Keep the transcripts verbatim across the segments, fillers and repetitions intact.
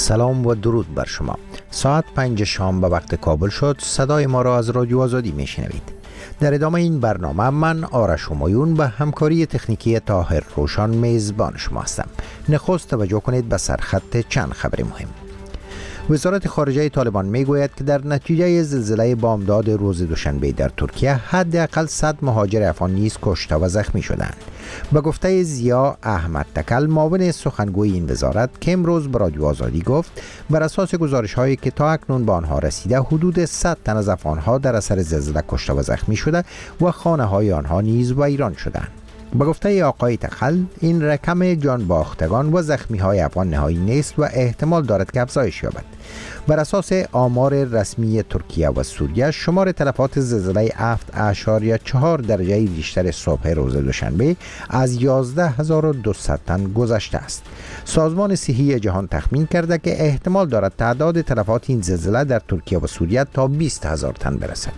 سلام و درود بر شما. ساعت پنج شام به وقت کابل شد. صدای ما را از رادیو آزادی میشنوید. در ادامه این برنامه من آرش همایون به همکاری تکنیکی طاهر روشان میزبان شما هستم. نخست توجه کنید به سرخط چند خبر مهم. وزارت خارجه طالبان میگوید که در نتیجه زلزله بامداد روز دوشنبه در ترکیه حداقل صد مهاجر افغان نیز کشته و زخمی شدند. به گفته ضیا احمد تکل، معاون سخنگوی این وزارت، که امروز به رادیو آزادی گفت بر اساس گزارش هایی که تا اکنون به آنها رسیده حدود صد تن از افغان ها در اثر زلزله کشته و زخمی شده و خانه های آنها نیز ویران شدند. به گفته آقای تخل، این رقم جان باختگان و زخمی های افغان نهایی نیست و احتمال دارد که افزایش یابد. بر اساس آمار رسمی ترکیه و سوریه، شمار تلفات زلزله هفت اعشاریه چهار درجه ریشتر صبح روز دوشنبه از یازده هزار و دویست تن گذشته است. سازمان صحی جهان تخمین کرده که احتمال دارد تعداد تلفات این زلزله در ترکیه و سوریه تا بیست هزار تن برسد.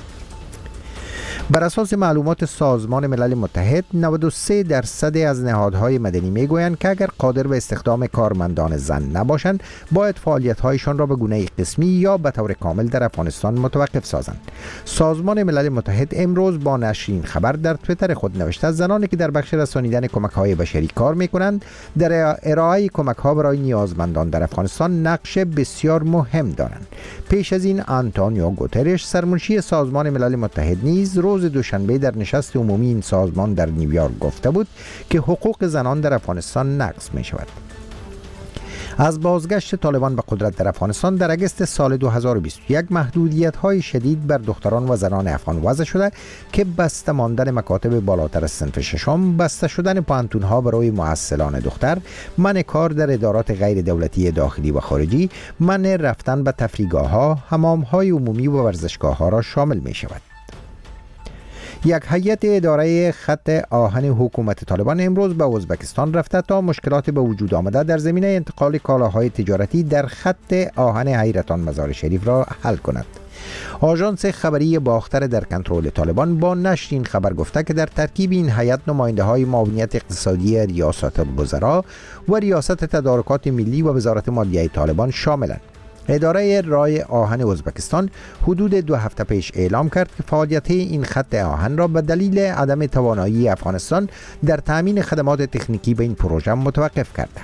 بر اساس معلومات سازمان ملل متحد، نود و سه درصد از نهادهای مدنی میگویند که اگر قادر به استخدام کارمندان زن نباشند، باید فعالیت‌هایشان را به گونه قسمی یا به طور کامل در افغانستان متوقف سازند. سازمان ملل متحد امروز با نشر این خبر در توییتر خود نوشته زنانی که در بخش رسانیدن کمک‌های بشری کار می‌کنند، در ارائه کمک‌ها برای نیازمندان در افغانستان نقش بسیار مهم دارند. پیش از این آنتونیو گوترش، سرمنشی سازمان ملل متحد، نیز روز دوشنبه در نشست عمومی این سازمان در نیویورک گفته بود که حقوق زنان در افغانستان نقض می شود. از بازگشت طالبان به قدرت در افغانستان در اگست سال دو هزار و بیست و یک، محدودیت‌های شدید بر دختران و زنان افغان وضع شده که بسته ماندن مکاتب بالاتر از صنف ششم، بسته شدن پانتون‌ها برای معسلان دختر، منع کار در ادارات غیر دولتی داخلی و خارجی، منع رفتن به تفریحگاه‌ها، حمام‌های عمومی و ورزشگاه‌ها را شامل می شود. یک هیئت اداره خط آهن حکومت طالبان امروز به ازبکستان رفته تا مشکلات به وجود آمده در زمینه انتقال کالاهای تجارتی در خط آهن حیرتان مزار شریف را حل کند. آژانس خبری باختر در کنترل طالبان با نشر این خبر گفته که در ترکیب این هیئت نماینده های معاونیت اقتصادی ریاست الوزراء و ریاست تدارکات ملی و وزارت مالیه طالبان شاملند. اداره رای آهن ازبکستان حدود دو هفته پیش اعلام کرد که فعالیت این خط آهن را به دلیل عدم توانایی افغانستان در تامین خدمات تکنیکی به این پروژه متوقف کرده.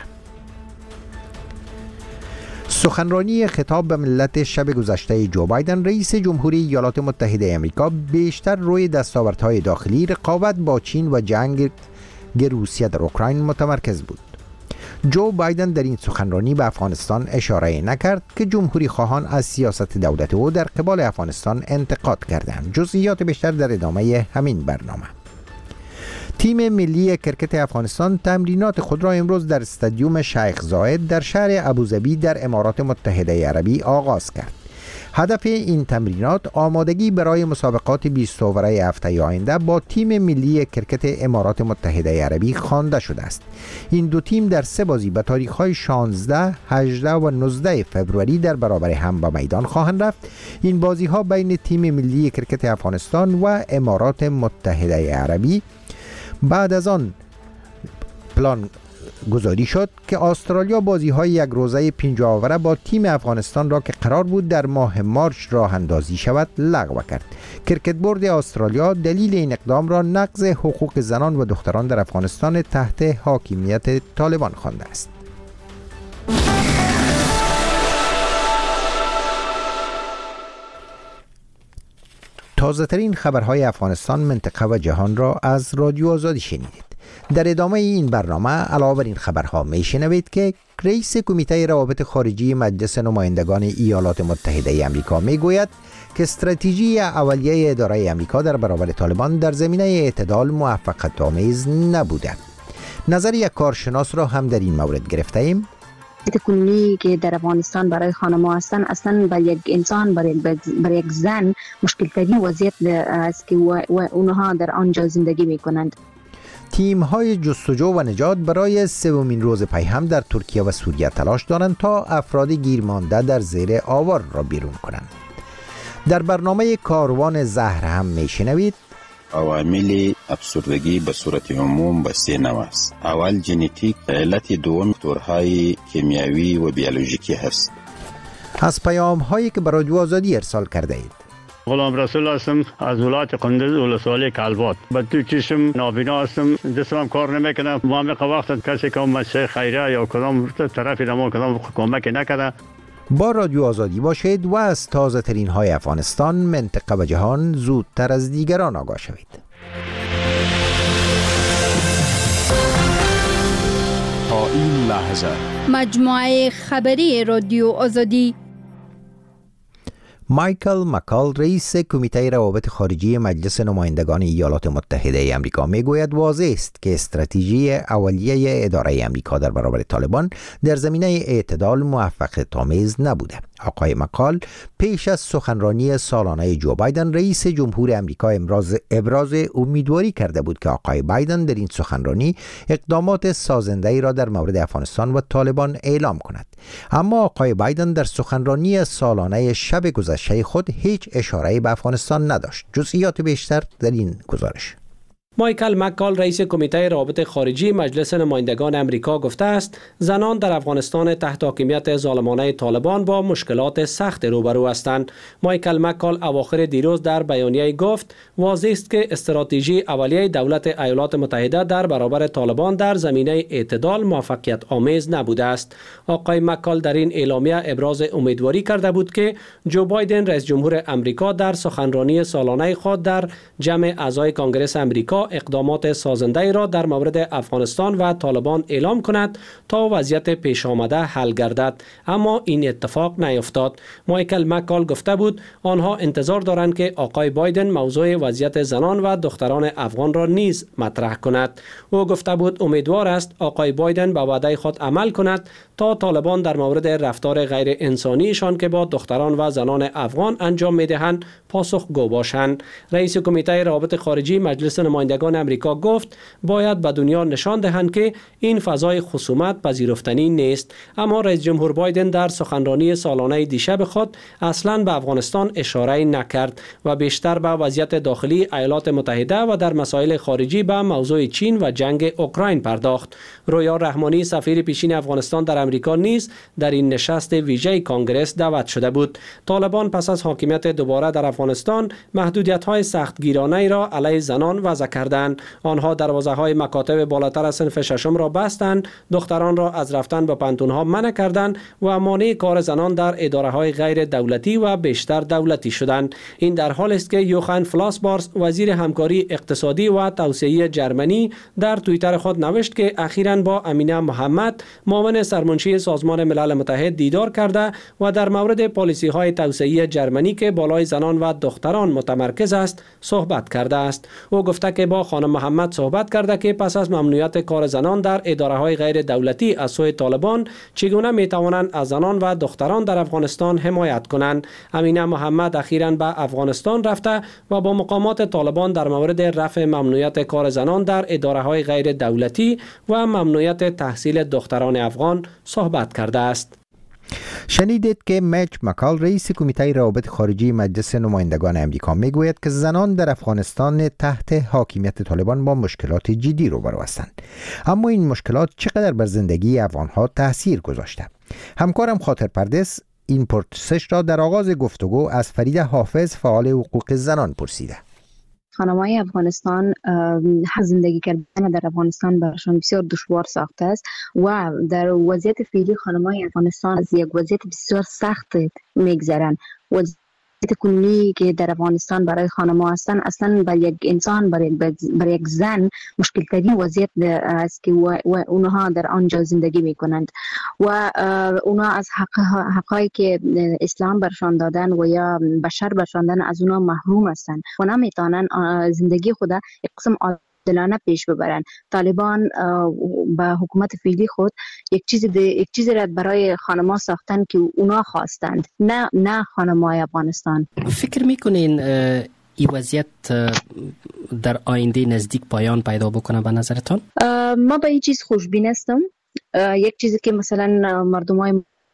سخنرانی خطاب به ملت شب گذشته جو بایدن، رئیس جمهوری ایالات متحده آمریکا، بیشتر روی دستاوردهای داخلی، رقابت با چین و جنگ روسیه در اوکراین متمرکز بود. جو بایدن در این سخنرانی به افغانستان اشاره نکرد که جمهوری خواهان از سیاست دولت او در قبال افغانستان انتقاد کردند. جزئیات بیشتر در ادامه همین برنامه. تیم ملی کرکت افغانستان تمرینات خود را امروز در استادیوم شیخ زاید در شهر ابوظبی در امارات متحده عربی آغاز کرد. هدف این تمرینات آمادگی برای مسابقات بیست اووره هفته آینده با تیم ملی کرکت امارات متحده عربی خوانده شده است. این دو تیم در سه بازی به تاریخ‌های شانزده، هجده و نوزده فوریه در برابر هم به میدان خواهند رفت. این بازی‌ها بین تیم ملی کرکت افغانستان و امارات متحده عربی بعد از آن پلان گذاری شد که استرالیا بازی های یک روزه پنجاه اووره با تیم افغانستان را که قرار بود در ماه مارچ راه اندازی شود لغو کرد. کرکت بورد استرالیا دلیل این اقدام را نقض حقوق زنان و دختران در افغانستان تحت حاکمیت طالبان خوانده است. تازه ترین خبرهای افغانستان، منطقه و جهان را از رادیو آزادی شنیدید. در ادامه این برنامه علاوه بر این خبرها میشنوید که رئیس کمیته روابط خارجی مجلس نمایندگان ایالات متحده آمریکا میگوید که استراتژی اولیه اداره آمریکا در برابر طالبان در زمینه اعتدال موفقیت آمیز نبوده. نظر یک کارشناس را هم در این مورد گرفته ایم. کنونی که در افغانستان برای خانم‌ها هستن، اصلا برای یک انسان، برای, برای یک زن مشکل ترین وضعیت است که و, و اونها در آنجا زندگی میکنند. تیم های جستجو و نجات برای سومین روز پی هم در ترکیه و سوریه تلاش دارند تا افراد گیرمانده در زیر آوار را بیرون کنند. در برنامه کاروان زهر هم میشنوید عوامل افسردگی به صورت عموم به سه نوع است. اول ژنتیک، علت دوم فاکتورهای کیمیایی و بیولوژیکی هست. از پیام هایی که برای رادیو آزادی ارسال کرده اید: غلام رسول هستم از ولایت قندز ولسوالی کلبات. با تو چشم نابینا هستم، دستم کار نمیکنه. ما هم وقت کسی که مسئله خیریه یا کدام طرفی نمو کدام کمک نکرده. با رادیو آزادی باشید و از تازه ترین های افغانستان، منطقه و جهان زودتر از دیگران آگاه شوید. تا این لحظه مجموعه خبری رادیو آزادی. مایکل مکال، رئیس کمیته روابط خارجی مجلس نمایندگان ایالات متحده آمریکا، میگوید واضح است که استراتژی اولیه اداره آمریکا در برابر طالبان در زمینه اعتدال موفقیت‌آمیز نبوده. آقای مکال پیش از سخنرانی سالانه جو بایدن رئیس جمهور آمریکا ابراز ابراز امیدواری کرده بود که آقای بایدن در این سخنرانی اقدامات سازنده‌ای را در مورد افغانستان و طالبان اعلام کند. اما آقای بایدن در سخنرانی سالانه شب گذشته خود هیچ اشاره‌ای به افغانستان نداشت. جزئیات بیشتر در این گزارش. مایکل مکال، رئیس کمیته روابط خارجی مجلس نمایندگان آمریکا، گفته است زنان در افغانستان تحت حاکمیت ظالمانه طالبان با مشکلات سخت روبرو هستند. مایکل مکال اواخر دیروز در بیانیه گفت واضح است که استراتژی اولیه دولت ایالات متحده در برابر طالبان در زمینه اعتدال موفقیت آمیز نبوده است. آقای مکال در این اعلامیه ابراز امیدواری کرده بود که جو بایدن رئیس جمهور آمریکا در سخنرانی سالانه خود در جمع اعضای کنگره آمریکا اقدامات سازنده را در مورد افغانستان و طالبان اعلام کند تا وضعیت پیش آمده حل گردد، اما این اتفاق نیفتاد. مایکل مکال گفته بود آنها انتظار دارند که آقای بایدن موضوع وضعیت زنان و دختران افغان را نیز مطرح کند. او گفته بود امیدوار است آقای بایدن به وعده خود عمل کند تا طالبان در مورد رفتار غیر انسانیشان که با دختران و زنان افغان انجام میدهند پاسخگو باشند. رئیس کمیته روابط خارجی مجلس نمایندگان آمریکا گفت باید به دنیا نشان دهند که این فضای خصومت پذیرفتنی نیست. اما رئیس جمهور بایدن در سخنرانی سالانه دیشب خود اصلاً به افغانستان اشاره نکرد و بیشتر به وضعیت داخلی ایالات متحده و در مسائل خارجی به موضوع چین و جنگ اوکراین پرداخت. رویا رحمانی، سفیر پیشین افغانستان در آمریکا، نیز در این نشست ویژه کنگره دعوت شده بود. طالبان پس از حاکمیت دوباره در افغانستان محدودیت‌های سختگیرانه را علیه زنان وضع کردند. آنها دروازه‌های مکاتب بالاتر از صنف ششم را بستند، دختران را از رفتن به پانتون‌ها منع کردند و مانع کار زنان در اداره‌های غیر دولتی و بیشتر دولتی شدند. این در حالی است که یوخن فلاسبارس، وزیر همکاری اقتصادی و توسعه جرمنی، در توییتر خود نوشت که اخیراً با امینه محمد، معاون سرمنشی سازمان ملل متحد، دیدار کرده و در مورد پالیسی‌های توسعه جرمنی که بالای زنان و دختران متمرکز است صحبت کرده است. او گفته که با خانم محمد صحبت کرده که پس از ممنوعیت کار زنان در اداره‌های غیر دولتی از سوی طالبان چگونه می‌توانند از زنان و دختران در افغانستان حمایت کنند. امینه محمد اخیراً به افغانستان رفته و با مقامات طالبان در مورد رفع ممنوعیت کار زنان در اداره‌های غیر دولتی و ممنوعیت تحصیل دختران افغان صحبت کرده است. شنیدید که میچ مکال، رئیس کمیته روابط خارجی مجلس نمایندگان آمریکا، میگوید که زنان در افغانستان تحت حاکمیت طالبان با مشکلات جدی روبرو هستند. اما این مشکلات چقدر بر زندگی افغانها تاثیر گذاشته؟ همکارم خاطر پردس این پرسش را در آغاز گفتگو از فریده حافظ، فعال حقوق زنان، پرسیده. خانم‌های افغانستان زندگی کردن در افغانستان برشان بسیار دشوار ساخته است و در وضعیت فعلی خانم‌های افغانستان از یک وضعیت بسیار سخت میگذرن. وضعیت کنونی که در افغانستان برای خانم‌ها هستند اصلا برای یک انسان، برای برای یک زن مشکل ترین وضعیت است که و, و اونها در آنجا زندگی میکنند و اونها از حق حقایی که اسلام برشان دادن و یا بشر برشان دادن از اونها محروم هستند و نمیتونن زندگی خود یک قسم دلانه پیش ببرن. طالبان با حکومت فعلی خود یک چیز یک چیزی را برای خانم‌ها ساختن که اونا خواستند، نه نه خانم‌های افغانستان. فکر میکنین این وضعیت در آینده نزدیک پایان پیدا بکنه به نظرتان؟ ما به این چیز خوشبین هستم. یک چیزی که مثلا مردمای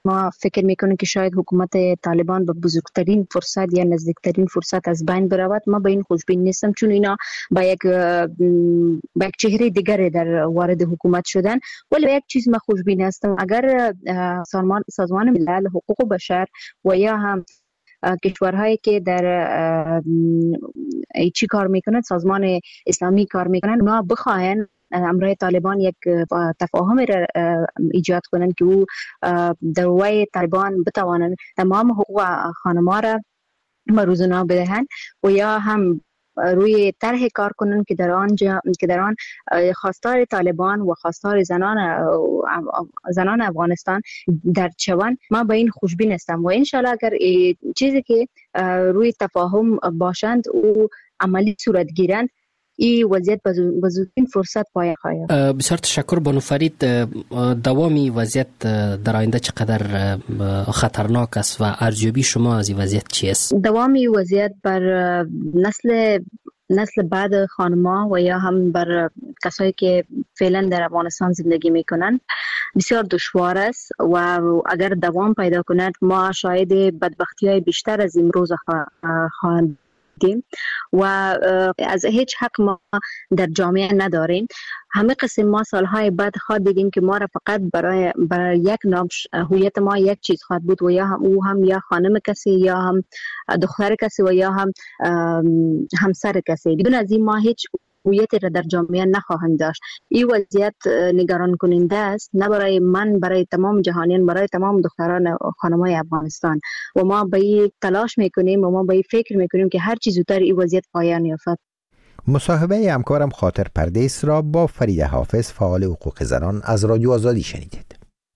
ما فکر میکنیم که شاید حکومت طالبان به بزرگترین فرصت یا نزدیکترین فرصت از بین برود. ما به این خوشبین نیستم، چون اینا با یک با یک چهره دیگری در وارد حکومت شدن. ولی به یک چیز ما خوشبین هستم، اگر سازمان سازمان ملل حقوق بشر و یا هم کشورهایی که در چی کار میکنند، سازمان اسلامی کار میکنند، اونا بخواهند امرای طالبان یک تفاهم را ایجاد کنند که او در وای طالبان بتوانند تمام حقوق خانم‌ها را مروزنا بدهند و یا هم روی طرح کار کنند که در آنجا که در آن خواستار طالبان و خواستار زنان زنان افغانستان در چوان. ما با این خوشبین هستم و انشالله اگر چیزی که روی تفاهم باشند او عملی صورت گیرند، این وضعیت به زودترین فرصت پایان خواهد. بسیار تشکر بانو فرید. دوامی وضعیت در آینده چقدر خطرناک است و ارزیابی شما از این وضعیت چی است؟ دوامی وضعیت بر نسل نسل بعد خانم‌ها و یا هم بر کسایی که فعلا در افغانستان زندگی میکنند بسیار دشوار است و اگر دوام پیدا کند ما شاید بدبختی‌های بیشتر از امروز خواهند و از هیچ حق ما در جامعه نداریم. همه قسم ما سالهای بعد خواهد دیدیم که ما را فقط برای برای یک نام هویت ما یک چیز خواهد بود و یا هم او هم یا خانم کسی یا هم دختر کسی و یا هم همسر کسی. بدون از این ما هیچ هویتی را در جامعه نخواهند داشت. این وضعیت نگران کننده است، نه برای من، برای تمام جهانیان، برای تمام دختران خانم‌های افغانستان و ما به این تلاش میکنیم و ما به این فکر میکنیم که هر چیز زودتر این وضعیت پایان یابد. مصاحبه همکارم خاطر پردیس را با فریده حافظ فعال حقوق زنان از رادیو آزادی شنیدید.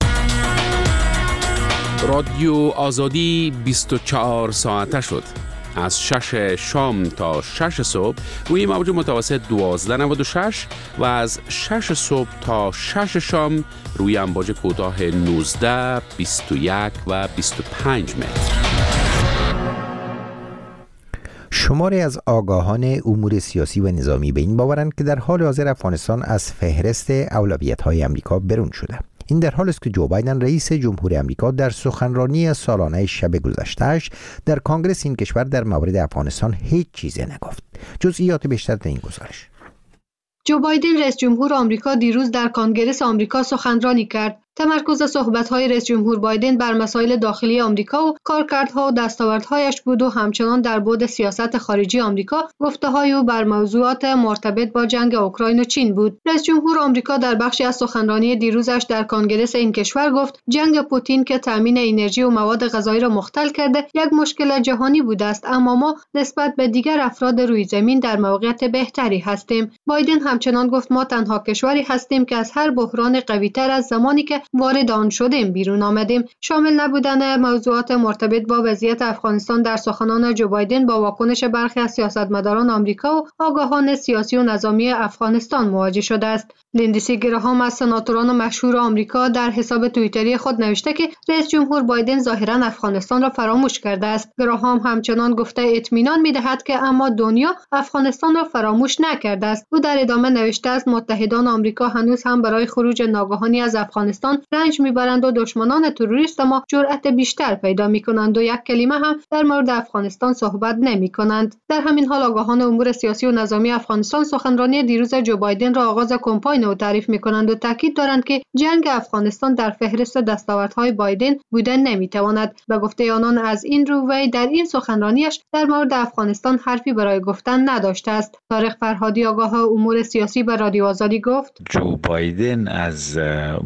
رادیو آزادی بیست و چهار ساعته شد. از شش شام تا شش صبح روی موج متوسط دوازده نود و شش و از شش صبح تا شش شام روی امواج کوتاه نوزده، بیست و یک و بیست و پنج متر. شماری از آگاهان امور سیاسی و نظامی به این باورند که در حال حاضر افغانستان از فهرست اولویت‌های امریکا برون شده. این در حالی است که جو بایدن رئیس جمهور امریکا در سخنرانی سالانه شب گذشته‌اش در کنگره این کشور در مورد افغانستان هیچ چیزی نگفت. جزئیات بیشتر در این گزارش. جو بایدن رئیس جمهور آمریکا دیروز در کنگره آمریکا سخنرانی کرد. تمرکز صحبت‌های رئیس جمهور بایدن بر مسائل داخلی آمریکا و کارکردها و دستاوردهایش بود و همچنان در بعد سیاست خارجی آمریکا گفته‌های او بر موضوعات مرتبط با جنگ اوکراین و چین بود. رئیس جمهور آمریکا در بخشی از سخنرانی دیروزش در کنگره این کشور گفت جنگ پوتین که تامین انرژی و مواد غذایی را مختل کرده یک مشکل جهانی بوده است، اما ما نسبت به دیگر افراد روی زمین در موقعیت بهتری هستیم. بایدن همچنان گفت ما تنها کشوری هستیم که از هر بحران قوی‌تر از زمانی که وارد آن شدیم بیرون آمدیم. شامل نبودن موضوعات مرتبط با وضعیت افغانستان در سخنان جو بایدن با واکنش برخی از سیاستمداران آمریکا و آگاهان سیاسی و نظامی افغانستان مواجه شده است. لیندسی گراهام از سناتوران مشهور آمریکا در حساب توییتری خود نوشته که رئیس جمهور بایدن ظاهراً افغانستان را فراموش کرده است. گراهام همچنان گفته اطمینان می‌دهد که اما دنیا افغانستان را فراموش نکرده است. او در ادامه نوشته است متحدان آمریکا هنوز هم برای خروج ناگهانی از افغانستان رنج میبرند و دشمنان تروریست ما جرأت بیشتر پیدا میکنند و یک کلمه هم در مورد افغانستان صحبت نمیکنند. در همین حال آگاهان امور سیاسی و نظامی افغانستان سخنرانی دیروز جو بایدن را آغاز کمپاین او تعریف میکنند و تاکید دارند که جنگ افغانستان در فهرست دستاوردهای بایدن بودن نمیتواند. به گفته آنان از این رو وی در این سخنرانیش در مورد افغانستان حرفی برای گفتن نداشته است. طارق فرهادی آگاه امور سیاسی به رادیو آزادی گفت جو بایدن از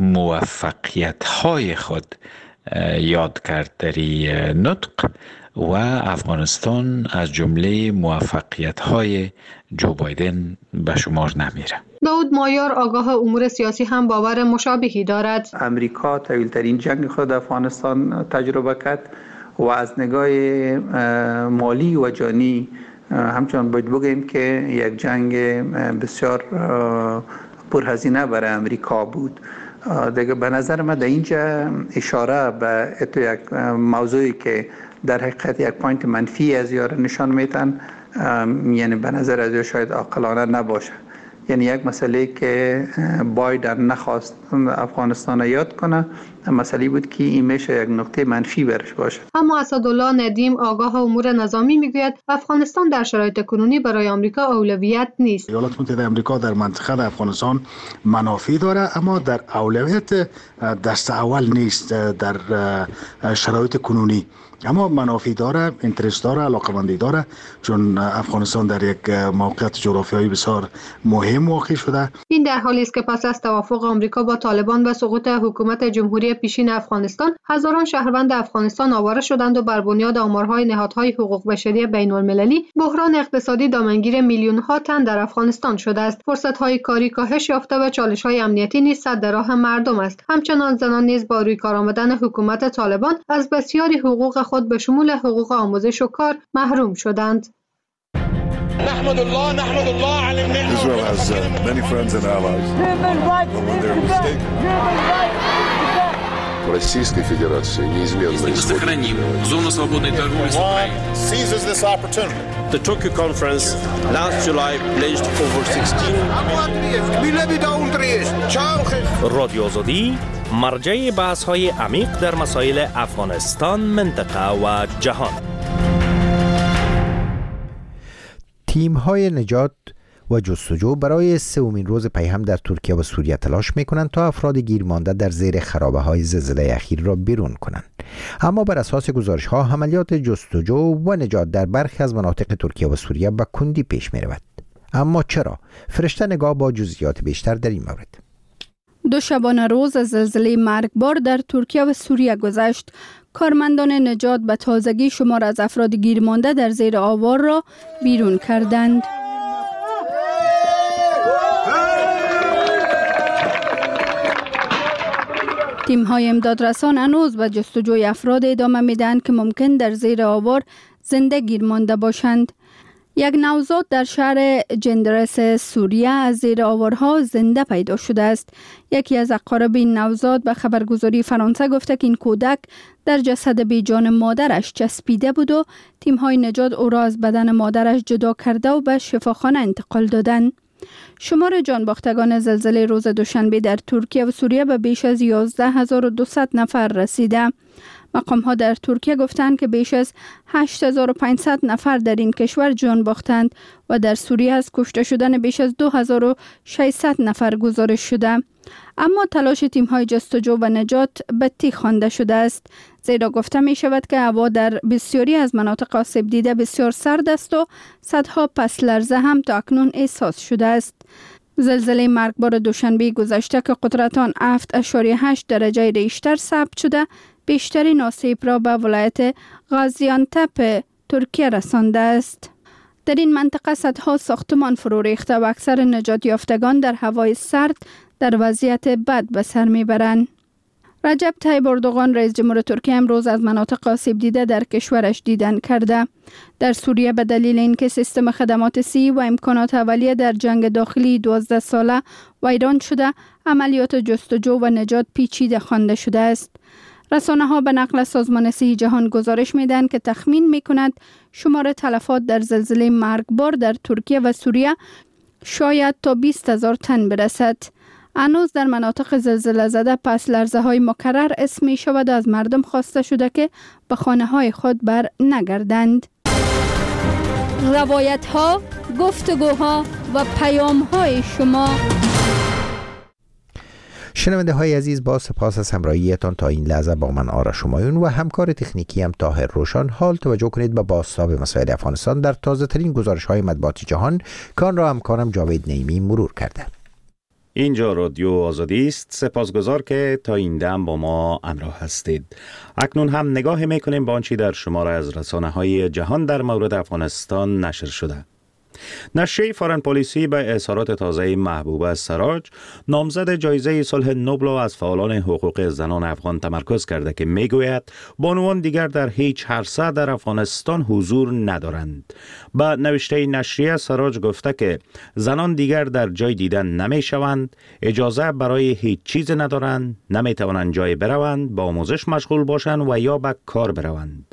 موفقیت‌های خود یاد کرد در این نطق و افغانستان از جمله موفقیت‌های جو بایدن به شمار نمیره. داود مایار آگاه امور سیاسی هم باور مشابهی دارد. امریکا طویل‌ترین جنگ خود افغانستان تجربه کرد و از نگاه مالی و جانی همچنان باید بگیم که یک جنگ بسیار پرهزینه برای امریکا بود. دیگه به نظر من در اینجا اشاره به اتو یک موضوعی که در حقیقت یک پوینت منفی از یار نشان میتن، یعنی به نظر از شاید عاقلانه نباشه. یعنی یک مسئله که بایدن نخواست افغانستان یاد کنه، مسئله بود که این میشه یک نقطه منفی برش باشه. اما اسدالله ندیم آگاه امور نظامی میگوید افغانستان در شرایط کنونی برای آمریکا اولویت نیست. ایالات متحده آمریکا در منطقه افغانستان منافع داره، اما در اولویت دست اول نیست در شرایط کنونی. اما منافع داره، اینترست داره، علاقمندی داره، چون افغانستان در یک موقعیت جغرافیایی بسیار مهم واقع شده. این در حالی است که پس از توافق آمریکا با طالبان و سقوط حکومت جمهوری پیشین افغانستان، هزاران شهروند افغانستان آواره شدند و بر بنیاد آمارهای نهادهای حقوق بشری بین المللی بحران اقتصادی دامنگیر میلیون ها تن در افغانستان شده است. فرصت‌های کاری کاهش یافته و چالش‌های امنیتی نیز سد راه مردم است. همچنان زنان نیز با روی کار آمدن حکومت طالبان از بسیاری حقوق خود به شمول حقوق آموزش و کار محروم شدند. نحمد الله نحمد الله على النعمة. Israel has uh, many friends and allies. But when they're mistaken. Российской Федерации неизменно сохраним зону свободной торговли с Украиной. Seizes this opportunity. The Tokyo conference last July pledged over sixteen. رادیو آزادی مرجع بحث‌های عمیق در مسائل افغانستان، منطقه و جهان. تیم‌های نجات و جستجو برای سومین روز پیهم در ترکیه و سوریه تلاش می‌کنند تا افراد گیر مانده در زیر خرابه‌های زلزله اخیر را بیرون کنند. اما بر اساس گزارش‌ها عملیات جستجو و نجات در برخی از مناطق ترکیه و سوریه به کندی پیش می‌رود. اما چرا؟ فرشته نگاه با جزئیات بیشتر در این مورد. دو شبانه روز از زلزله مرگبار در ترکیه و سوریه گذشت. کارمندان نجات به تازگی شمار از افراد گیر مانده در زیر آوار را بیرون کردند. تیم‌های امدادرسان هنوز به جستجوی افراد ادامه میدهند که ممکن در زیر آوار زنده گیر مانده باشند. یک نوزاد در شهر جندرس سوریه از زیر آوارها زنده پیدا شده است. یکی از اقارب این نوزاد به خبرگزاری فرانسه گفته که این کودک در جسد بیجان مادرش چسبیده بود و تیم‌های نجات او را از بدن مادرش جدا کرده و به شفاخانه انتقال دادند. شمار جانباختگان زلزله روز دوشنبه در ترکیه و سوریه به بیش از یازده هزار و دویست نفر رسیده. مقام ها در ترکیه گفتند که بیش از هشت هزار و پانصد نفر در این کشور جان باختند و در سوریه از کشته شدن بیش از دو هزار و ششصد نفر گزارش شده. اما تلاش تیم های جستجو و نجات به تی خوانده شده است، زیرا گفته می شود که هوا در بسیاری از مناطق آسیب دیده بسیار سرد است و صدها پس لرزه هم تا اکنون احساس شده است. زلزله مرگبار دوشنبه گذشته که قدرت آن هفت اشاری هشت درجه ریشتر ثبت شده، بیشترین آسیب را به ولایت غازیانتپ ترکیه رسانده است. در این منطقه صدها ساختمان فرو ریخته و اکثر نجات یافتگان در هوای سرد در وضعیت بد به سر میبرند. رجب طیب اردوغان رئیس جمهور ترکیه امروز از مناطق آسیب دیده در کشورش دیدن کرده. در سوریه به دلیل اینکه سیستم خدمات سی و امکانات اولیه در جنگ داخلی دوازده ساله ویران شده، عملیات جستجو و نجات پیچیده خوانده شده است. رسانه ها به نقل سازمان صحی جهان گزارش میدن که تخمین میکند شمار تلفات در زلزله مرگبار در ترکیه و سوریه شاید تا بیست هزار تن برسد. هنوز در مناطق زلزله زده پس لرزه های مکرر اسم می شود از مردم خواسته شده که به خانه های خود بر نگردند. روایت ها، گفتگوها و پیام های شما. شنونده های عزیز، با سپاس از همراهیتان تا این لحظه با من آرش همایون و همکار تکنیکی هم طاهر روشن. حال توجه کنید به بازتاب مسائل افغانستان در تازه ترین گزارش های مطبوعاتی جهان که آن را همکارم جاوید نعیمی مرور کرده. اینجا رادیو آزادی است. سپاسگزار که تا این دم با ما همراه هستید. اکنون هم نگاه میکنیم به آنچه در شماره از رسانه های جهان در مورد افغانستان نشر شده. نشریه فارن پالیسی به اظهارات تازه محبوبه سراج، نامزد جایزه صلح نوبل از فعالان حقوق زنان افغان تمرکز کرده که میگوید بانوان دیگر در هیچ عرصه در افغانستان حضور ندارند. با نوشته نشریه سراج گفته که زنان دیگر در جای دیدن نمی شوند، اجازه برای هیچ چیز ندارند، نمی توانند جای بروند، با آموزش مشغول باشند و یا به کار بروند.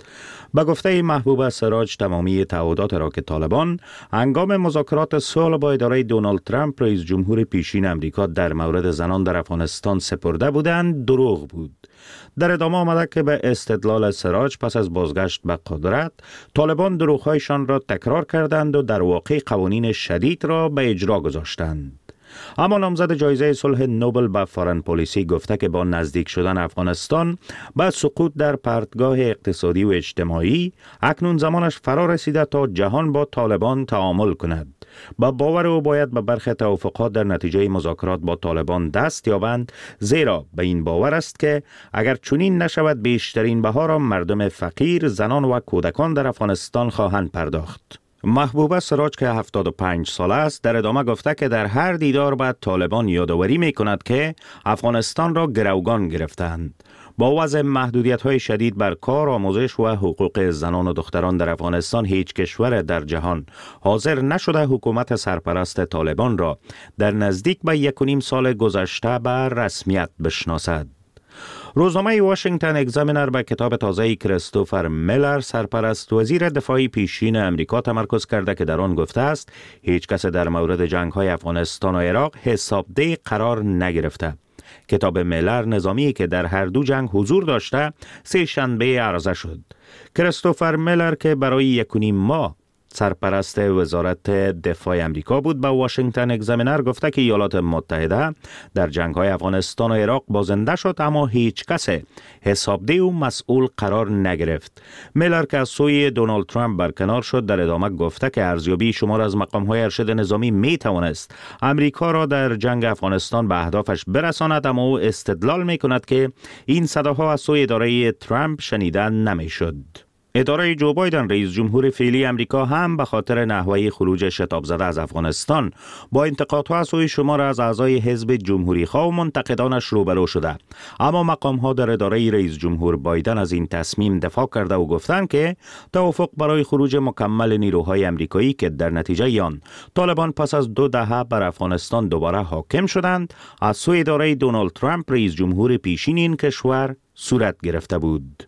به گفته محبوبه سراج، تمامی تعهدات را که طالبان هنگام مذاکرات صلح با اداره دونالد ترامپ رئیس جمهور پیشین امریکا در مورد زنان در افغانستان سپرده بودند دروغ بود. در ادامه آمده که به استدلال سراج پس از بازگشت به قدرت طالبان دروغ‌هایشان را تکرار کردند و در واقع قوانین شدید را به اجرا گذاشتند. اما نامزد جایزه صلح نوبل به فارن پالیسی گفته که با نزدیک شدن افغانستان به سقوط در پرتگاه اقتصادی و اجتماعی اکنون زمانش فرا رسیده تا جهان با طالبان تعامل کند. با باور او باید به برخی توافقات در نتیجه مذاکرات با طالبان دست یابند، زیرا به این باور است که اگر چنین نشود بیشترین بها را مردم فقیر، زنان و کودکان در افغانستان خواهند پرداخت. محبوبه سراج که هفتاد و پنج ساله است در ادامه گفته که در هر دیدار بعد طالبان یادآوری می کند که افغانستان را گروگان گرفتند. با وضع محدودیت‌های شدید بر کار، آموزش و حقوق زنان و دختران در افغانستان هیچ کشور در جهان حاضر نشده حکومت سرپرست طالبان را در نزدیک به یک و نیم سال گذشته به رسمیت بشناسد. روزنامه واشنگتن اگزامینر به کتاب تازه کریستوفر میلر، سرپرست وزیر دفاعی پیشین امریکا، تمرکز کرده که در آن گفته است هیچ کس در مورد جنگ‌های افغانستان و عراق حسابدهی قرار نگرفته. کتاب میلر نظامی که در هر دو جنگ حضور داشته سه شنبه عرضه شد. کریستوفر میلر که برای یک و نیم ماه سرپرست وزارت دفاع امریکا بود، به واشنگتن اگزامینر گفته که ایالات متحده در جنگ‌های افغانستان و عراق بازنده شد اما هیچ کس حسابده و مسئول قرار نگرفت. میلر که از سوی دونالد ترامپ برکنار شد در ادامه گفته که ارزیابی شمار از مقام‌های ارشد نظامی می توانست امریکا را در جنگ افغانستان به اهدافش برساند، اما او استدلال می کند که این صداها از سوی اداره ترامپ شنیده نمی شد. اداره جو بایدن رئیس جمهور فعلی امریکا هم به خاطر نحوه خروج شتاب زده از افغانستان با انتقادها از سوی شمار از اعضای حزب جمهوری خواه و منتقدانش روبرو شده. اما مقام ها در اداره رئیس جمهور بایدن از این تصمیم دفاع کرده و گفتند که توافق برای خروج مکمل نیروهای امریکایی که در نتیجه آن طالبان پس از دو دهه بر افغانستان دوباره حاکم شدند، از سوی اداره دونالد ترامپ رئیس جمهور پیشین این کشور صورت گرفته بود.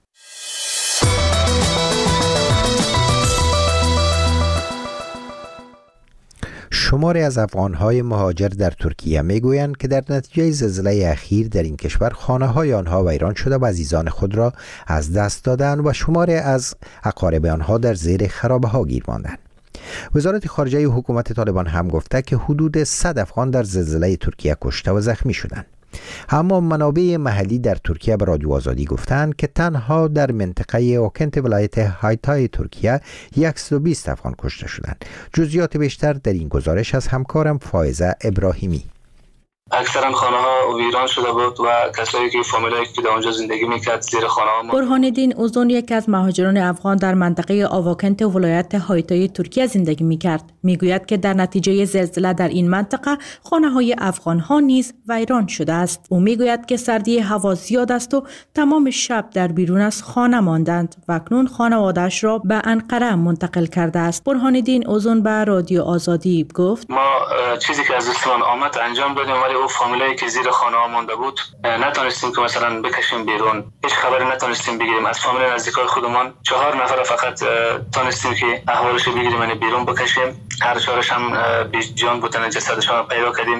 شماری از افغان‌های مهاجر در ترکیه میگویند که در نتیجه زلزله اخیر در این کشور خانه‌های آنها ویران شده و عزیزان خود را از دست دادند و شماری از اقارب آنها در زیر خرابه‌ها گیر ماندند. وزارت خارجه حکومت طالبان هم گفته که حدود صد افغان در زلزله ترکیه کشته و زخمی شدند. اما منابع محلی در ترکیه به رادیو آزادی گفتند که تنها در منطقه اوکنت ولایت هایتای ترکیه صد و بیست افغان کشته شدند. جزئیات بیشتر در این گزارش از همکارم فائزه ابراهیمی. اکثرا خانه ها ویران شده بود و کسایی که فامیلایی که در اونجا زندگی میکرد زیر خانه ها. برهان الدین اوزون یکی از مهاجران افغان در منطقه آواکنت ولایت هایتای ترکیه زندگی میکرد. میگوید که در نتیجه زلزله در این منطقه خانه های افغان ها نیز ویران شده است. او میگوید که سردی هوا زیاد است و تمام شب در بیرون از خانه ماندند و اکنون خانواده‌اش را به انقره منتقل کرده است. برهان الدین اوزون به رادیو آزادی گفت: ما چیزی که از دستمان آمد انجام دادیم، ولی او فامیلایی که زیر خانه ها مانده بود نتونستیم که مثلا بکشیم بیرون. هیچ خبری نتونستیم بگیریم از فامیل نزدیکای خودمان. چهار نفر فقط تونستیم که احوالش بگیریم، یعنی بیرون بکشیم. هر چهارش هم بی جان بودن، جسدشان پیدا کردیم.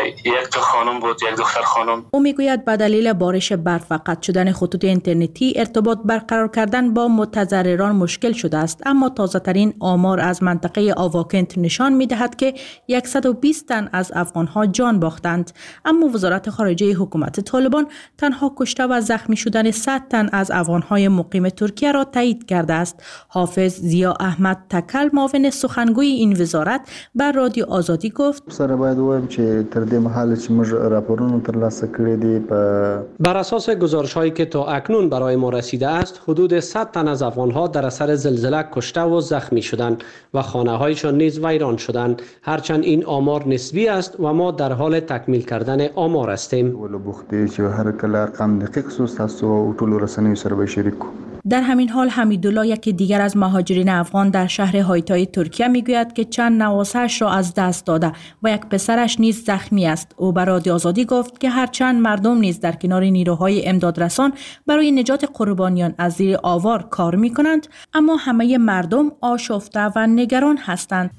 یک تا خانم بود، یک دختر خانم. او میگوید به دلیل بارش برف و قطع شدن خطوط اینترنتی ارتباط برقرار کردن با متضرران مشکل شده است، اما تازه ترین آمار از منطقه آواکنت نشان میدهد که صد و بیست تن از افغانها جان باختند. اما وزارت خارجه حکومت طالبان تنها کشته و زخمی شدن صد تن از افغانهای مقیم ترکیه را تایید کرده است. حافظ ضیا احمد تکل، معاون سخنگوی این وزارت، بر رادیو آزادی گفت: سره باید وایم چې تر دې مهاله چې موږ راپورونه ترلاسه کړي دي په بر اساس گزارش‌هایی که تا اکنون برای ما رسیده است، حدود صد تن از افغانها در اثر زلزله کشته و زخمی شدند و خانه‌هایشان نیز ویران شدند. هرچند این آمار نسبی است و ما در حال تکمیل کردن آمار هستیم. در همین حال حمیدالله یکی دیگر از مهاجرین افغان در شهر هایتای ترکیه میگوید که چند نواسه‌اش را از دست داده و یک پسرش نیز زخمی است. او به رادیو آزادی گفت که هرچند مردم نیز در کنار نیروهای امدادرسان برای نجات قربانیان از زیر آوار کار میکنند، اما همه مردم آشفته و نگران هستند.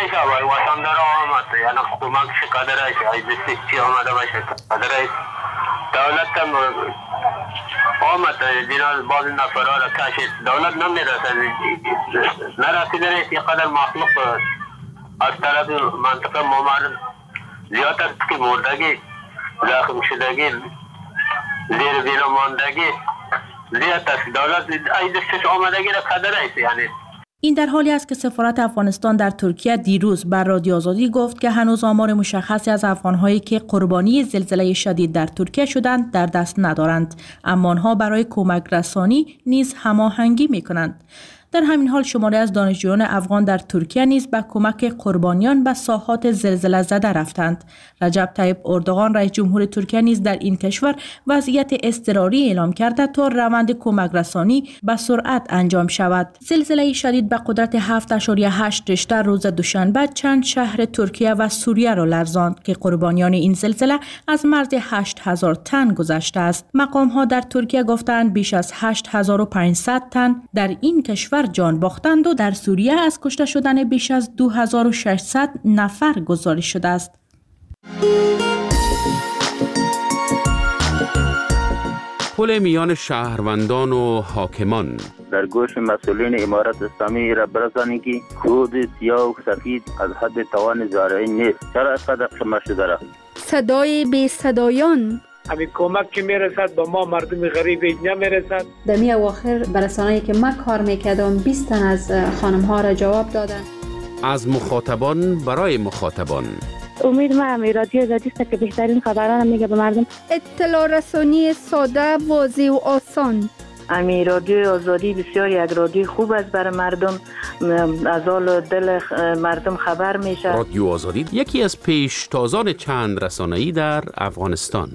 دولت هم آمد دینا بعض نفرها را کشید. دولت نمیرسد، نرسیده نیست. اینقدر مخلوق از طرف منطقه ممرد زیاد است که مردگی، زخم شدگی، زیر بینا ماندگی زیاد است. دولت ای دستش آمدگی را قدر است. یعنی این در حالی است که سفارت افغانستان در ترکیه دیروز بر رادیو آزادی گفت که هنوز آمار مشخصی از افغان‌هایی که قربانی زلزله شدید در ترکیه شدند در دست ندارند، اما آنها برای کمک رسانی نیز هماهنگی می‌کنند. در همین حال شماری از دانشجویان افغان در ترکیه نیز به کمک قربانیان به ساحات زلزله زده رفتند. رجب طیب اردوغان رئیس جمهور ترکیه نیز در این کشور وضعیت اضطراری اعلام کرده تا روند کمک رسانی به سرعت انجام شود. زلزله شدید به قدرت هفت اشاریه هشت ریشتر روز دوشنبه چند شهر ترکیه و سوریه را لرزاند که قربانیان این زلزله از مرز هشت هزار تن گذشته است. مقام ها در ترکیه گفتند بیش از هشت هزار و پانصد تن در این کشور جان باختند و در سوریه از کشته شدن بیش از دو هزار و ششصد نفر گزارش شده است. پل میان شهروندان و حاکمان در گوش مسئولین امارت اسلامی را برسانی که خود سیاه و سفید از حد توان زارعی نیست. چرا اینقدر خمه شده رفت؟ صدای بی صدایان همین کمک که میرسد به ما مردم غریب نمیرسد. در می اواخر برسانه‌ای که من کار میکردم بیست تن از خانم ها را جواب دادن. از مخاطبان برای مخاطبان. امید ما امی رادیو آزادی است که بهترین خبران میگه به مردم. اطلاع رسانی ساده، واضح و آسان. امی رادیو آزادی بسیار یک رادیو خوب است برای مردم، از حال دل مردم خبر میشه. رادیو آزادی یکی از پیشتازان چند رسانه‌ای در افغانستان.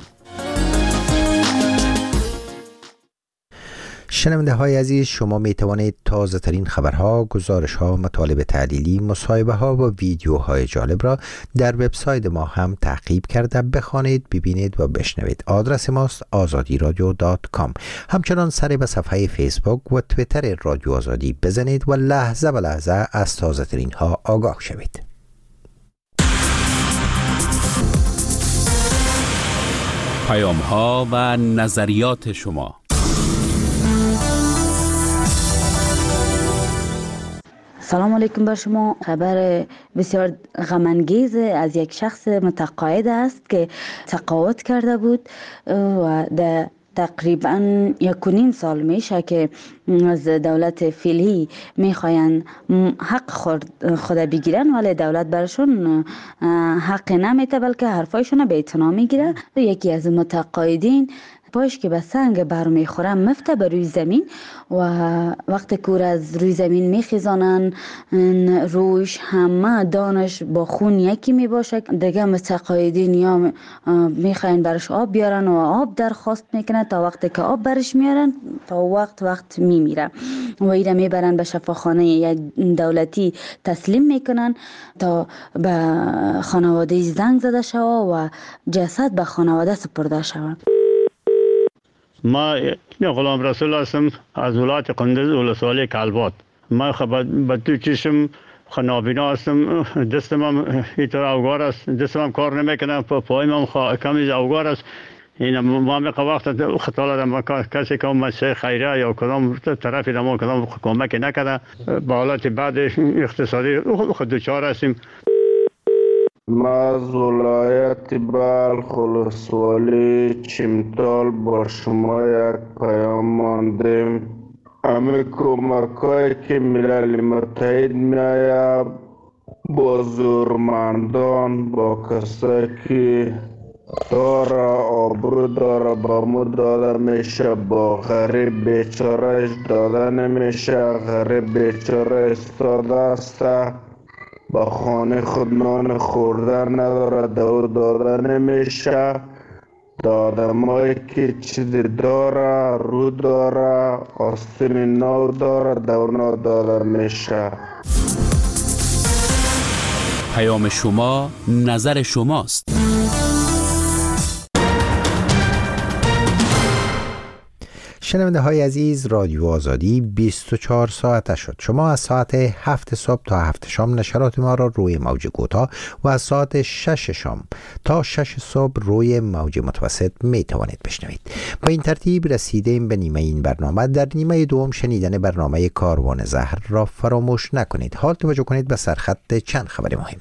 شنونده های عزیز، شما می توانید تازه ترین خبرها، گزارش ها، مطالب تحلیلی، مصاحبه ها و ویدیوهای جالب را در وبسایت ما هم تعقیب کرده بخوانید، ببینید و بشنوید. آدرس ماست آزادی رادیو دات کام. همچنان سر به صفحه فیسبوک و تویتر رادیو آزادی بزنید و لحظه به لحظه از تازه ترین ها آگاه شوید. پیام ها و نظریات شما. سلام علیکم بر شما. خبر بسیار غم‌انگیز از یک شخص متقاعد است که تقاعد کرده بود و در تقریبا یک و نیم سال میشه که از دولت فعلی میخواین حق خود بگیرن، ولی دولت برشون حق نمیده بلکه حرفایشون به اعتنا میگیره. یکی از متقاعدین پاش که به سنگ بر میخوره مفته به روی زمین و وقتی کور از روی زمین میخیزانن روش همه دانش با خون یکی میباشه. دیگه متقاعدین یا میخواین برش آب بیارن و آب درخواست میکنه، تا وقتی که آب برش میارن تا وقت وقت میمیره و ایره میبرن به شفاخانه یک دولتی تسلیم میکنن تا به خانواده زنگ زده شود و جسد به خانواده سپرده شود. ما غلام رسول هستم از ولایت قندز ولسوالی کلبات. ما خب به تو چشم نابینا هستم، دستم هم اینطور اوگار است، دستم هم کار نمیکنه، پایم هم کمی اوگار است. این ما می وقت خطا دادم کسی که من شیخ خیریه یا کدام طرفی دم کدام کمک نکرده، با حالت بعد اقتصادی خود دوچار هستیم. ما از ولایت بلخ ولسوالی چمتال با شما یک پیام ماندیم. همه کمک‌هایی که ملل متحد می‌آید با زورمندان، با کسایی که داره آبرو داره با ما داده میشه، با غریب بیچارهش داده نمیشه. غریب بیچاره استاده است، با خانه خود نان خوردن نداره، دور داده نمیشه. آدمایی که چیز داره، رو داره، آستین نو داره، دونا داده میشه. پیام شما، نظر شماست. شنونده های عزیز، رادیو آزادی بیست و چهار ساعته شد. شما از ساعت هفت صبح تا هفت شام نشرات ما را روی موج کوتاه و از ساعت شش شام تا شش صبح روی موج متوسط می توانید بشنوید. با این ترتیب رسیدیم به نیمه این برنامه. در نیمه دوم شنیدن برنامه کاروان زهر را فراموش نکنید. حال توجه کنید به سرخط چند خبر مهم.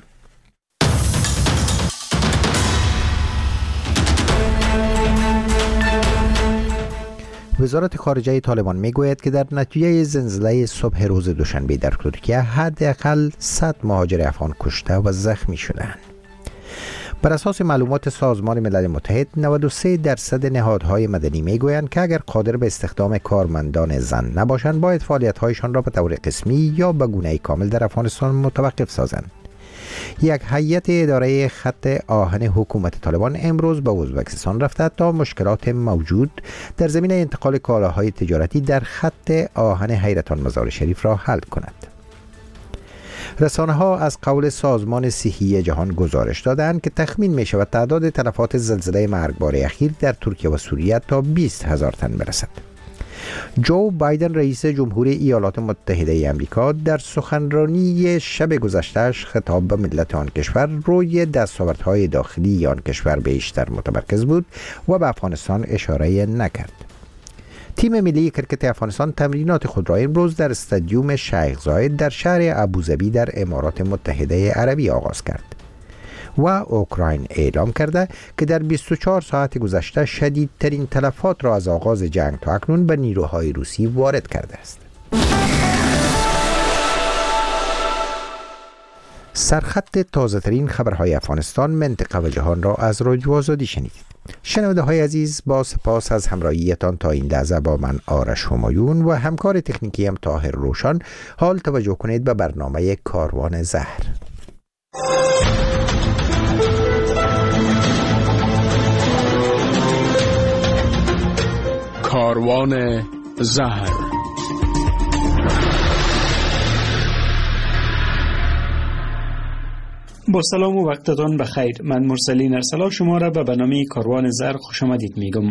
وزارت خارجه طالبان میگوید که در نتیجه زلزله صبح روز دوشنبه در ترکیه حداقل صد مهاجر افغان کشته و زخمی شدند. بر اساس معلومات سازمان ملل متحد، نود و سه درصد نهادهای مدنی میگویند که اگر قادر به استخدام کارمندان زن نباشند باید فعالیت‌هایشان را به طور قسمی یا به گونه کامل در افغانستان متوقف سازند. یک هیئت اداره خط آهن حکومت طالبان امروز به ازبکستان رفته تا مشکلات موجود در زمینه انتقال کالاهای تجارتی در خط آهن حیرتان مزار شریف را حل کند. رسانه ها از قول سازمان صحی جهان گزارش دادند که تخمین می شود تعداد تلفات زلزله مرگبار اخیر در ترکیه و سوریه تا بیست هزار تن برسد. جو بایدن رئیس جمهور ایالات متحده آمریکا در سخنرانی شب گذشته‌اش خطاب به ملت آن کشور روی دستاوردهای داخلی آن کشور بیشتر متمرکز بود و به افغانستان اشاره نکرد. تیم ملی کرکت افغانستان تمرینات خود را امروز در استادیوم شیخ زاید در شهر ابوظبی در امارات متحده عربی آغاز کرد و اوکراین اعلام کرده که در بیست و چهار ساعت گذشته شدیدترین تلفات را از آغاز جنگ تا اکنون به نیروهای روسی وارد کرده است. سرخط تازه ترین خبرهای افغانستان، منطقه و جهان را از رادیو آزادی شنیدید. شنونده های عزیز، با سپاس از همراهیتان تا این لحظه با من آرش همایون و همکار تکنیکی هم طاهر روشن. حال توجه کنید به برنامه کاروان زهر. کاروان زهر. با سلام و وقتتان بخیر. من مرسلین ارسلا شما را به برنامه کاروان زهر خوش آمدید میگم.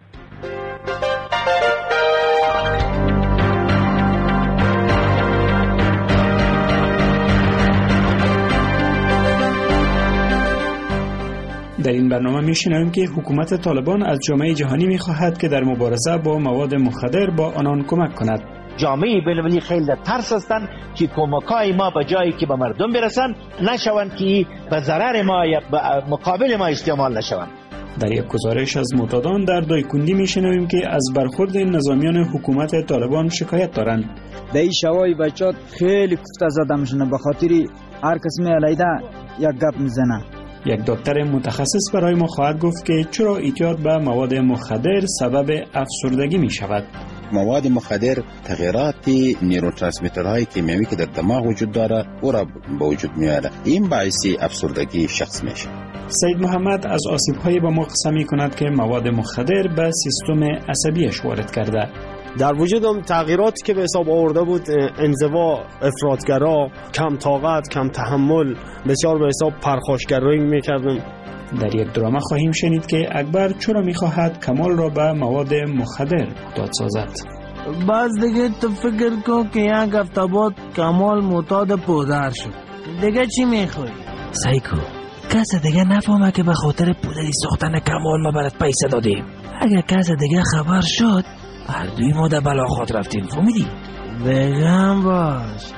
در این برنامه میشنویم که حکومت طالبان از جامعه جهانی میخواهد که در مبارزه با مواد مخدر با آنان کمک کند. جامعه بین‌المللی خیلی ترس هستند که کمکای ما به جایی که به مردم برسن نشوند که به ضرر ما یا به مقابل ما استعمال نشوند. در یک گزارش از معتادان در دایکندی میشنویم که از برخورد نظامیان حکومت طالبان شکایت دارند. در این شوای بچات خیلی کوفته زده میشن، به خاطر هر کسی علیده یک گپ میزنه. یک دکتر متخصص برای ما خواهد گفت که چرا اعتیاد به مواد مخدر سبب افسردگی می شود. مواد مخدر تغییرات نیوروترانسمیترهای کیمیایی که در دماغ وجود داره او را به وجود میاره، این باعث افسردگی شخص میشه. سید محمد از آسیب‌های با ما قصه می‌کند که مواد مخدر به سیستم عصبیش وارد کرده. در وجودم تغییراتی که به حساب آورده بود، انزوا، افراطگرا، کم طاقت، کم تحمل، بسیار به حساب پرخاشگرایی میکردم. در یک دراما خواهیم شنید که اکبر چرا میخواهد کمال را به مواد مخدر معتاد سازد. باز دیگه تو فکر کن که یک هفته بعد کمال معتاد پودر شد، دیگه چی میخوای؟ سایکو، کس دیگه نفهمه که به خاطر پودری ساختن کمال ما برات پیسه دادیم. اگر کس دیگه خبر شد هر دوی ما در بلا خود رفتیم، فهمیدی؟ بگم باش.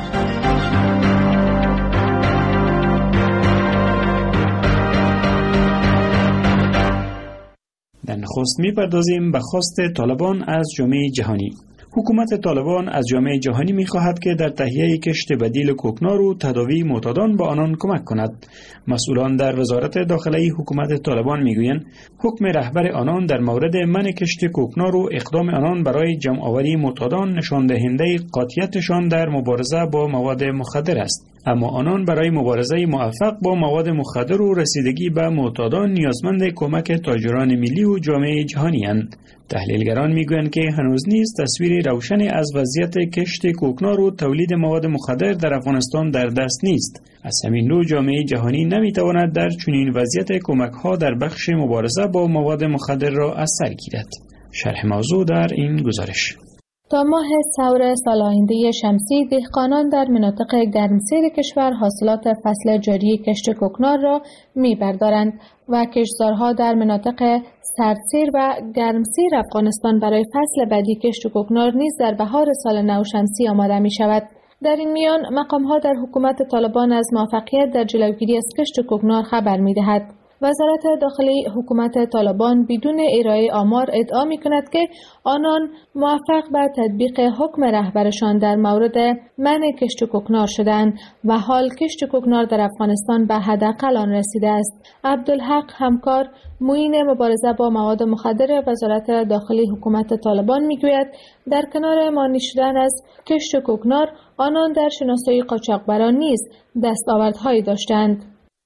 در نخست میپردازیم به خواست طالبان از جامعه جهانی. حکومت طالبان از جامعه جهانی می‌خواهد که در تهیه کشت بدیل کوکنار و تداوی معتادان به آنان کمک کند. مسئولان در وزارت داخلی حکومت طالبان میگویند حکم رهبر آنان در مورد منع کشت کوکنار و اقدام آنان برای جمع آوری معتادان نشان دهنده قاطعیتشان در مبارزه با مواد مخدر است. اما آنان برای مبارزه موفق با مواد مخدر و رسیدگی به معتادان نیازمند کمک تاجران ملی و جامعه جهانی اند. تحلیلگران میگویند که هنوز نیز تصویر روشنی از وضعیت کشت کوکنار و تولید مواد مخدر در افغانستان در دست نیست. از همین رو جامعه جهانی نمیتواند در چنین وضعیت کمک‌ها در بخش مبارزه با مواد مخدر را از سر گیرد. شرح موضوع در این گزارش. تا ماه ثور سال آینده شمسی، دهقانان در مناطق گرمسیر کشور حاصلات فصل جاری کشت کوکنار را می‌بردارند و کشتزارها در مناطق سردسیر و گرمسیر افغانستان برای فصل بعدی کشت کوکنار نیز در بهار سال نو شمسی آماده می‌شود. در این میان مقام‌ها در حکومت طالبان از موفقیت در جلوگیری از کشت کوکنار خبر می‌دهد. وزارت داخلی حکومت طالبان بدون ارائه آمار ادعا می‌کند که آنان موفق به تطبیق حکم رهبرشان در مورد منع کشت کوکنار شدند و حال کشت کوکنار در افغانستان به حداقل آن رسیده است. عبدالحق همکار، معین مبارزه با مواد مخدر وزارت داخلی حکومت طالبان میگوید در کنار مانی شدن از کشت کوکنار، آنان در شناسایی قاچاقبران نیز دستاوردهایی داشتند.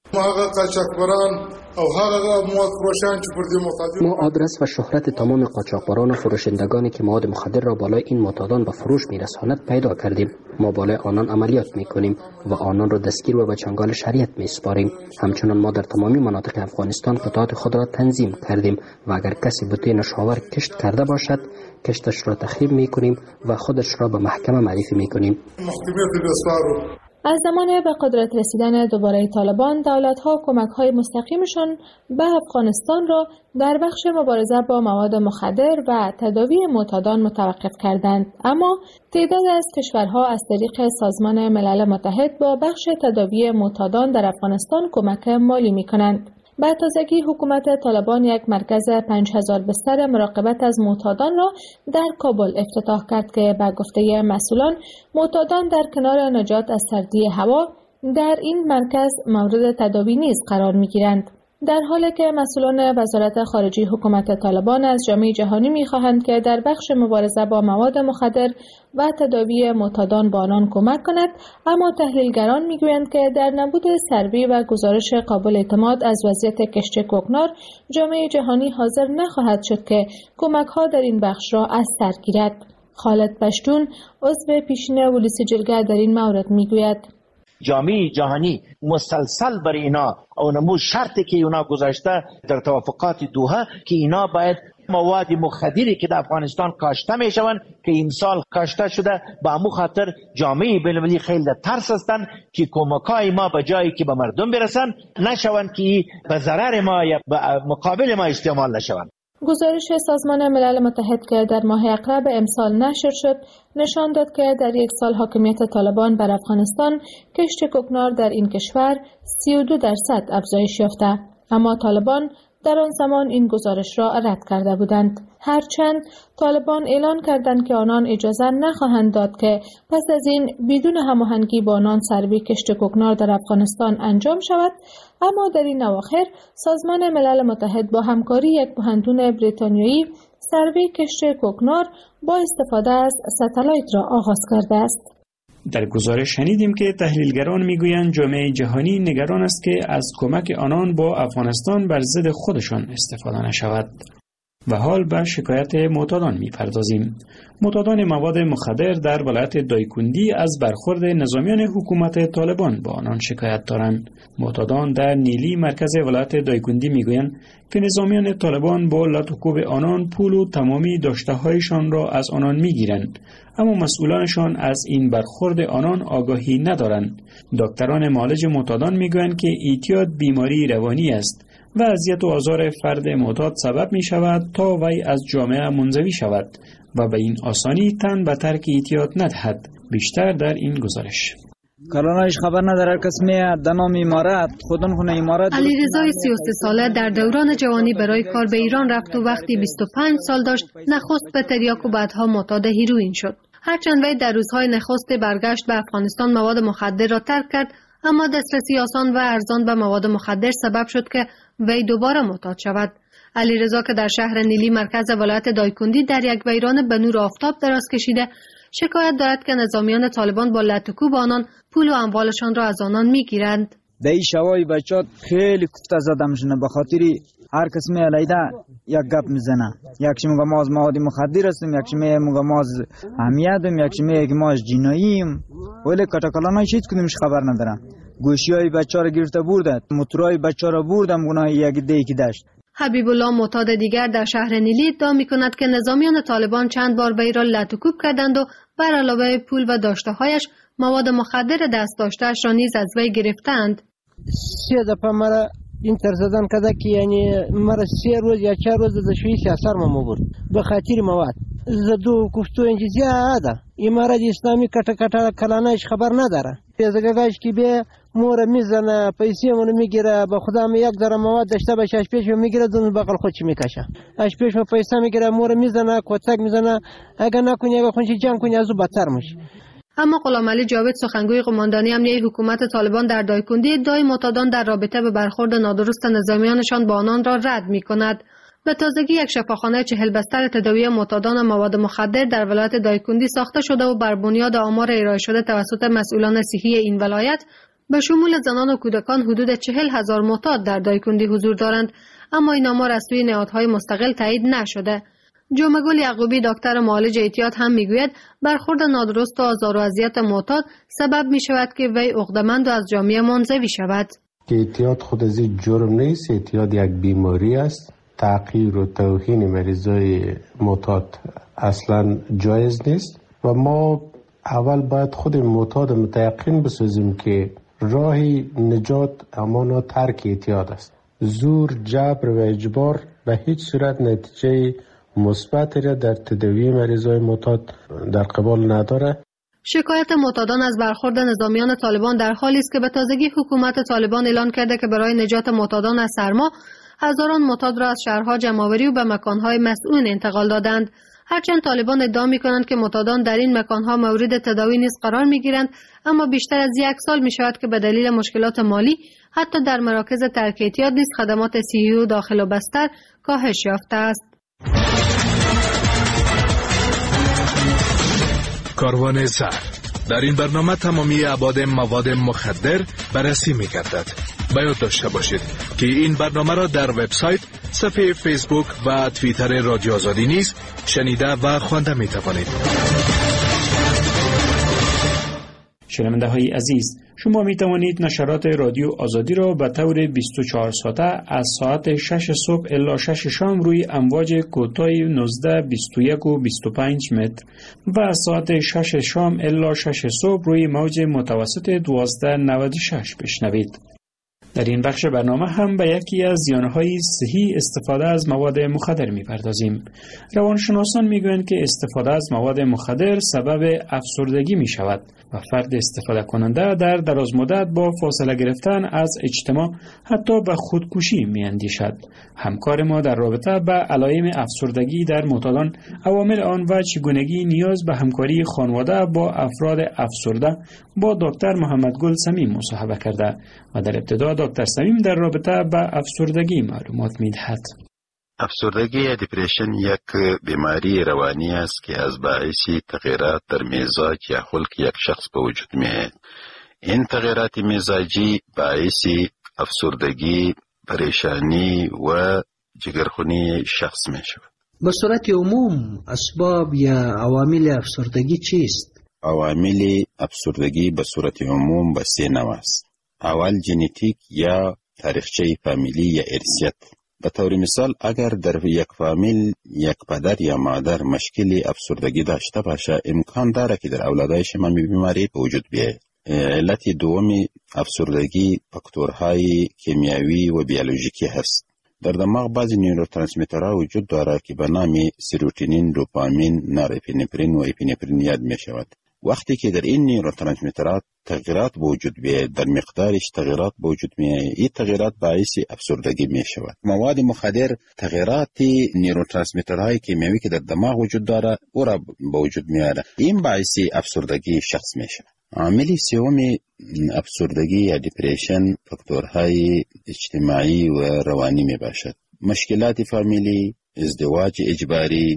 ما آدرس و شهرت تمام قاچاقبران و فروشندگانی که مواد مخدر را بالای این معتادان به فروش میرساند پیدا کردیم. ما بالای آنان عملیات میکنیم و آنان را دستگیر و به چنگال شریعت میسپاریم. همچنان ما در تمامی مناطق افغانستان قطعات خود را تنظیم کردیم و اگر کسی بوته نشاور کشت کرده باشد، کشتش را تخریب میکنیم و خودش را به محکمه معرفی میکنیم. از زمان به قدرت رسیدن دوباره طالبان، دولت‌ها کمک‌های مستقیمشان به افغانستان را در بخش مبارزه با مواد مخدر و تداوی معتادان متوقف کردند، اما تعداد از کشورها از طریق سازمان ملل متحد با بخش تداوی معتادان در افغانستان کمک مالی می‌کنند. به تازگی حکومت طالبان یک مرکز پنج هزار بستر مراقبت از معتادان را در کابل افتتاح کرد که به گفته مسئولان معتادان در کنار نجات از سردی هوا در این مرکز مورد تداوی نیز قرار می‌گیرند. در حالی که مسئولان وزارت خارجه حکومت طالبان از جامعه جهانی می‌خواهند که در بخش مبارزه با مواد مخدر و تداوی معتادان با آنان کمک کند، اما تحلیلگران می‌گویند که در نبود سروی و گزارش قابل اعتماد از وضعیت کشت کوکنار، جامعه جهانی حاضر نخواهد شد که کمک‌ها در این بخش را از سر گیرد. خالد پشتون، عضو پیشین ولس جرگه، در این مورد می‌گوید: جامعه جهانی مسلسل بر اینا او نمو شرطی که اینا گذاشته در توافقات دوحه که اینا باید مواد مخدری که در افغانستان کاشته می شوند که این سال کاشته شده، با امو خاطر جامعه بین‌المللی خیلی در ترس هستند که کمکای ما به جایی که به مردم برسن نشوند که به ضرر ما یا به مقابل ما استعمال نشوند. گزارش سازمان ملل متحد که در ماه اقرب امسال نشر شد نشان داد که در یک سال حاکمیت طالبان بر افغانستان کشت کوکنار در این کشور سی و دو درصد افزایش یافته، اما طالبان در آن زمان این گزارش را رد کرده بودند. هرچند طالبان اعلان کردند که آنان اجازه نخواهند داد که پس از این بدون هماهنگی با آنان سروی کشت کوکنار در افغانستان انجام شود، اما در این اواخر سازمان ملل متحد با همکاری یک پوهنتون بریتانیایی سروی کشت کوکنار با استفاده از ستلایت را آغاز کرده است. در گزارش شنیدیم که تحلیلگران میگویند جامعه جهانی نگران است که از کمک آنان با افغانستان بر ضد خودشان استفاده نشود. و حال به شکایت معتادان میپردازیم. معتادان مواد مخدر در ولایت دایکندی از برخورد نظامیان حکومت طالبان با آنان شکایت دارند. معتادان در نیلی مرکز ولایت دایکندی میگویند که نظامیان طالبان با لط و کوب آنان پول و تمامی داشته‌هایشان را از آنان میگیرند، اما مسئولانشان از این برخورد آنان آگاهی ندارند. دکتران معالج معتادان میگویند که اعتیاد بیماری روانی است و اذیت و آزار فرد معتاد سبب می شود تا وی از جامعه منزوی شود و به این آسانی تن به ترک اعتیاد ندهد. بیشتر در این گزارش. کارانایش خبر نداره کس میاد دنام امارات خودن خونه امارات. علیرضا سی و سه ساله در دوران جوانی برای کار به ایران رفت و وقتی بیست و پنج سال داشت نخست به تریاک و بعدها معتاد هیروئین شد. هرچند وی در روزهای نخست برگشت به افغانستان مواد مخدر را ترک کرد، اما دسترسی آسان و ارزان به مواد مخدر سبب شد که وی دوباره معتاد شود. علیرضا که در شهر نیلی مرکز ولایت دایکندی در یک ویران به نور آفتاب دراز کشیده، شکایت دارد که نظامیان طالبان با لطوکوب آنان پول و اموالشان را از آنان میگیرند. در این شوای بچات خیلی کوفته زده میشنه، به خاطری هر کس می علیده یک گپ میزنه. یکش میگه ما از مواد مخدر هستیم، یکش میگه ما از حمیتیم، یکش میگه ما از جناییم، ولی کاتاکلانای هیچ کدومش خبر ندارن. گوشی های بچه را گرفته بردن، موتورهای بچه را بردن، گناه یک دی که داشت. حبیب الله معتاد دیگر در شهر نیلی ادعا می‌کند که نظامیان طالبان چند بار وی را لطوکوب کردند و بر علاوه پول و داشته‌هایش مواد مخدر دست داشته‌اش را نیز از وی گرفتند. سه دفعه مرا این ترزدن کده که یعنی مرا سه روز یا چهار روز دشویی سیاسر ما برد به خاطر مواد. زدو گفتو اینجا زیاده امارت اسلامی کتا کتا کلانش خبر نداره. زگاگاش که به مور میزنه پیسی منو میگیره، به خدا می یک ذره مواد داشته باشه اش پیش میگیره دون بغل خودش میکشه، اش پیش پیسه میگیره مور میزنه کوتک میزنه، اگه نکنی اگه خونش جمع کنی ازو بدتر میشه. اما غلامعلی جاوید سخنگوی قماندانی امنیه حکومت طالبان در دایکندی ادعای معتادان در رابطه به برخورد نادرست نظامیانشان با آنان را رد میکند. به تازگی یک شفاخانه چهل بستر تداوی معتادان مواد مخدر در ولایت دایکندی ساخته شده و بر بنیاد آمار ارائه شده توسط مسئولان صحی این ولایت به شمول زنان و کودکان حدود چهل هزار معتاد در دایکندی حضور دارند، اما این آمار از سوی نهادهای مستقل تایید نشده. جمعه گل یعقوبی دکتر معالج اعتیاد هم میگوید برخورد نادرست و آزار و اذیت معتاد سبب می شود که وی عقده‌مند و از جامعه منزوی شود. اعتیاد خود از این جرم نیست، اعتیاد یک بیماری است. تعقیر و توهین مریضای معتاد اصلا جایز نیست و ما اول باید خود معتاد متیقن بسازیم که راه نجات همانا ترک اعتیاد است. زور، جبر و اجبار به هیچ صورت نتیجه مثبت را در تداوی مریضای معتاد در قبال نداره. شکایت معتادان از برخورد نظامیان طالبان در حالی است که به تازگی حکومت طالبان اعلان کرده که برای نجات معتادان از سرما هزاران معتاد را از شهرها جمع‌آوری و به مکانهای مسئول انتقال دادند. هرچند طالبان ادعا می‌کنند که معتادان در این مکانها مورد تداوی نیز قرار می‌گیرند، اما بیشتر از یک سال می‌شود که به دلیل مشکلات مالی حتی در مراکز ترک اعتیاد نیز خدمات صحی و داخل و بستر کاهش یافته است. کاروان زهر در این برنامه تمامی ابعاد مواد مخدر بررسی می‌گردد. باید داشته باشید که این برنامه را در وبسایت، صفحه فیسبوک و توییتر رادیو آزادی نیز شنیده و خوانده می توانید. شنونده های عزیز، شما می توانید نشرات رادیو آزادی را به طور بیست و چهار ساعته از ساعت شش صبح الی شش شام روی امواج کوتاه نوزده، بیست و یک و بیست و پنج متر و از ساعت شش شام الی شش صبح روی موج متوسط دوازده نود و شش بشنوید. در این بخش برنامه هم به یکی از زیانهای صحی استفاده از مواد مخدر می‌پردازیم. روانشناسان می‌گویند که استفاده از مواد مخدر سبب افسردگی می‌شود و فرد استفاده کننده در دراز مدت با فاصله گرفتن از اجتماع حتی به خودکشی می‌اندیشد. همکار ما در رابطه به علائم افسردگی در معتادان، عوامل آن و چگونگی نیاز به همکاری خانواده با افراد افسرده با دکتر محمدگل صمیم مصاحبه کرده و در ابتدا دکتر صمیم در رابطه با افسردگی معلومات می‌دهد. افسردگی یا دیپریشن یک بیماری روانی است که از باعث تغییرات در مزاج یا خلق یک شخص به وجود می‌آید. این تغییرات مزاجی باعث افسردگی، پریشانی و جگرخونی شخص می‌شود. به صورت عموم اسباب یا عوامل افسردگی چیست؟ عوامل افسردگی به صورت عموم به سه نوع است. اول ژنتیک یا تاریخچه فامیلی یا ارثیت. به طور مثال اگر در یک فامیل یک پدر یا مادر مشکل افسردگی داشته باشه، امکان داره که در اولادش هم بیماری به وجود بیاید. علت دومی افسردگی فاکتورهای کیمیاوی و بیولوژیکی هست. در دماغ بعضی نیوروترانسمیترها وجود داره که به نام سروتونین، دوپامین، نورپینفرین و اپینفرین یاد می شود. وقتی که در این نیوروترانسمیترها تغییرات به وجود بیاید، در مقدارش تغییرات به وجود میآید، این تغییرات باعث افسردگی می شود. مواد مخدر تغییرات نیوروترانسمیترهای کیمیایی که در دماغ وجود داره او را به وجود میاره، این باعث افسردگی شخص می شود. عامل سوم افسردگی یا دیپریشن فاکتورهای اجتماعی و روانی می باشد. مشکلات فامیلی، ازدواج اجباری،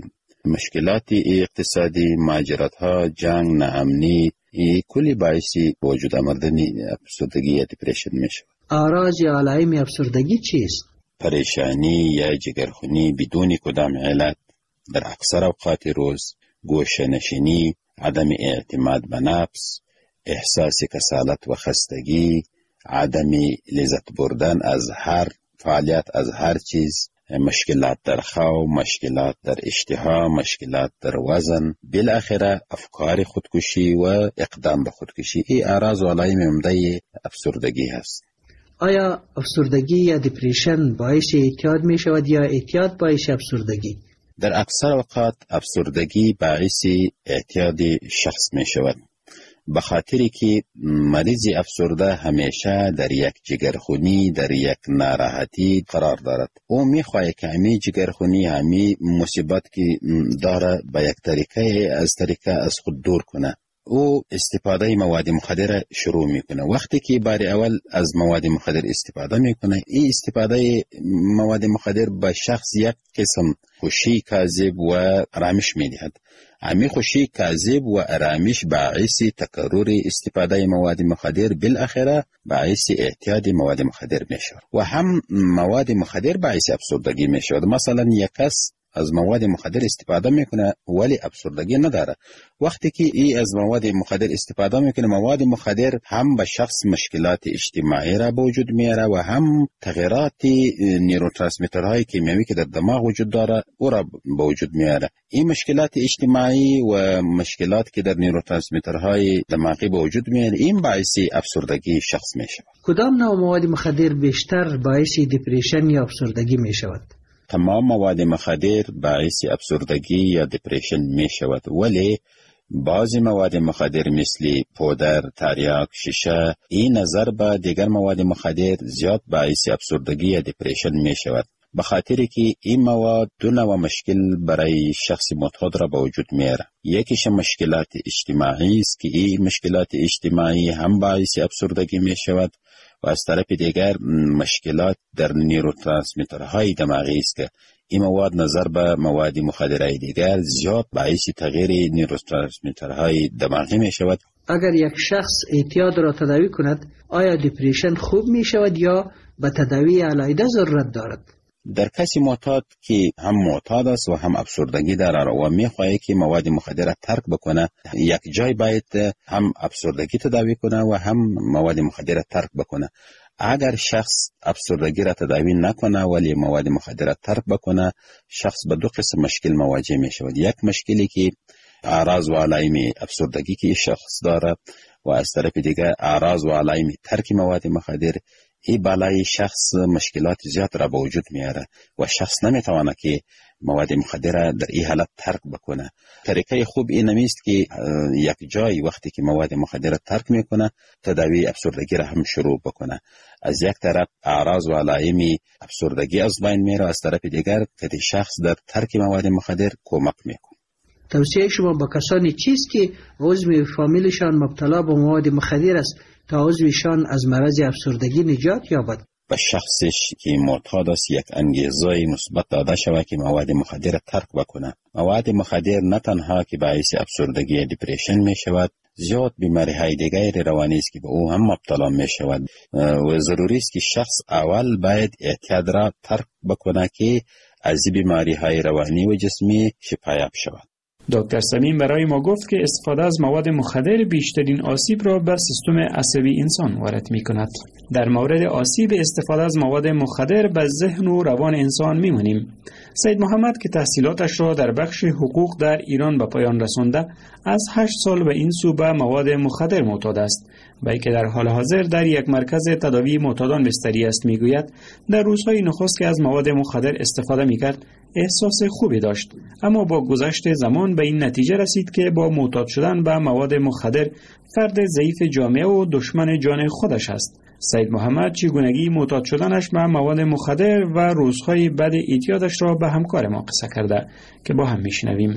مشکلات اقتصادی، مهاجرت‌ها، جنگ، ناامنی، این کلی باعثی وجود آمدن افسردگی یا دپرشن میشه. آراز یا علائم افسردگی چیست؟ پریشانی یا جگرخونی بدون کدام علت در اکثر اوقات روز، گوشه‌نشینی، عدم اعتماد به نفس، احساس کسالت و خستگی، عدم لذت بردن از هر فعالیت، از هر چیز، مشکلات در خواب، مشکلات در اشتها، مشکلات در وزن، بالاخره افکار خودکشی و اقدام به خودکشی. این اعراض و علائم عمده افسردگی هست. آیا افسردگی یا دپرشن باعث اعتیاد می شود یا اعتیاد باعث افسردگی؟ در اکثر اوقات افسردگی باعث اعتیاد شخص می شود، به خاطری که مریض افسرده همیشه در یک جگرخونی، در یک ناراحتی قرار دارد. او میخواهد که همی جگرخونی، همی مصیبت که داره به یک طریقه از طریقه از خود دور کنه. او استفاده مواد مخدر شروع میکنه. وقتی که بار اول از مواد مخدر استفاده میکنه، این استفاده مواد مخدر به شخص یک قسم خوشی کاذب و آرامش میدهد. همین خوشی کاذب و آرامش باعث تکرار استفاده مواد مخدر بالاخره باعث اعتیاد مواد مخدر میشه و هم مواد مخدر باعث افسردگی میشه. مثلا یک کس از مواد مخدر استفاده میکنه ولی افسردگی نداره. وقتی که ای از مواد مخدر استفاده میکنه، مواد مخدر هم به شخص مشکلات اجتماعی را به وجود میاره و هم تغییرات نیوروترانسمیترهای کیمیایی که در دماغ وجود داره او را به وجود میاره. این مشکلات اجتماعی و مشکلات که در نیوروترانسمیترهای دماغی به وجود میاره، این باعث افسردگی شخص میشه. کدام نوع مواد مخدر بیشتر باعث دپرشن یا افسردگی میشود؟ تمام مواد مخدر باعث افسردگی یا دپرشن می شود، ولی بعضی مواد مخدر مثل پودر، تریاک، شیشه، این نظر به دیگر مواد مخدر زیاد باعث افسردگی یا دپرشن می شود، به خاطری که این مواد دو نوع مشکل برای شخص معتاد را به وجود میاره. یکیش مشکلات اجتماعی است که این مشکلات اجتماعی هم باعث افسردگی می شود و از طرف دیگر مشکلات در نیوروترانسمیترهای دماغی است که این مواد نظر به مواد مخدرهای دیگر زیاد باعث تغییر نیوروترانسمیترهای دماغی می شود. اگر یک شخص اعتیاد را تداوی کند، آیا دپرشن خوب می شود یا به تداوی علیحده ضرورت دارد؟ در کسی معتاد که هم معتاد است و هم افسردگی دارد و میخواهد که مواد مخدر را ترک بکنه، یک جای باید هم افسردگی تداوی کنه و هم مواد مخدر را ترک بکنه. اگر شخص افسردگی را تداوی نکنه ولی مواد مخدر را ترک بکنه، شخص به دو قسم مشکل مواجه می شود. یک مشکلی که اعراض و علائم افسردگی که شخص داره و از طرف دیگر اعراض و علائم ترک مواد مخدر، این بالای شخص مشکلات زیاد را به وجود میاره و شخص نمیتونه که مواد مخدر در این حالت ترک بکنه. طریقه خوب این نیست که یک جای وقتی که مواد مخدر ترک میکنه تداوی افسردگی را هم شروع بکنه. از یک طرف اعراض و علائم افسردگی از بین میره، از طرف دیگر که شخص در ترک مواد مخدر کمک میکنه. توصیه شما با کسانی چیست که عضو فامیلشان مبتلا به مواد مخدر است تا عضوشان از مرض افسردگی نجات یابد؟ به شخصش که معتاد است یک انگیزه مثبت داده شود که مواد مخدر ترک بکنه. مواد مخدر نه تنها که باعث افسردگی یا دپرشن می شود، زیاد بیماری های دیگر روانی است که به او هم مبتلا می شود و ضروری است که شخص اول باید اعتیاد را ترک بکنه که از بیماری های روانی و جسمی شفایاب شود. دکتر سمیم برای ما گفت که استفاده از مواد مخدر بیشترین آسیب را به سیستم عصبی انسان وارد می کند. در مورد آسیب استفاده از مواد مخدر به ذهن و روان انسان می مانیم. سید محمد که تحصیلاتش را در بخش حقوق در ایران به پایان رسانده، از هشت سال به این سو به مواد مخدر معتاد است. بایی که در حال حاضر در یک مرکز تداوی معتادان بستری است، می گوید در روزهای نخست که از مواد مخدر استفاده می کرد احساس خوبی داشت، اما با گذشت زمان به این نتیجه رسید که با معتاد شدن به مواد مخدر فرد ضعیف جامعه و دشمن جان خودش است. سید محمد چگونگی معتاد شدنش به مواد مخدر و روزهای بعد اعتیادش را به همکار ما قصه کرده که با هم میشنویم.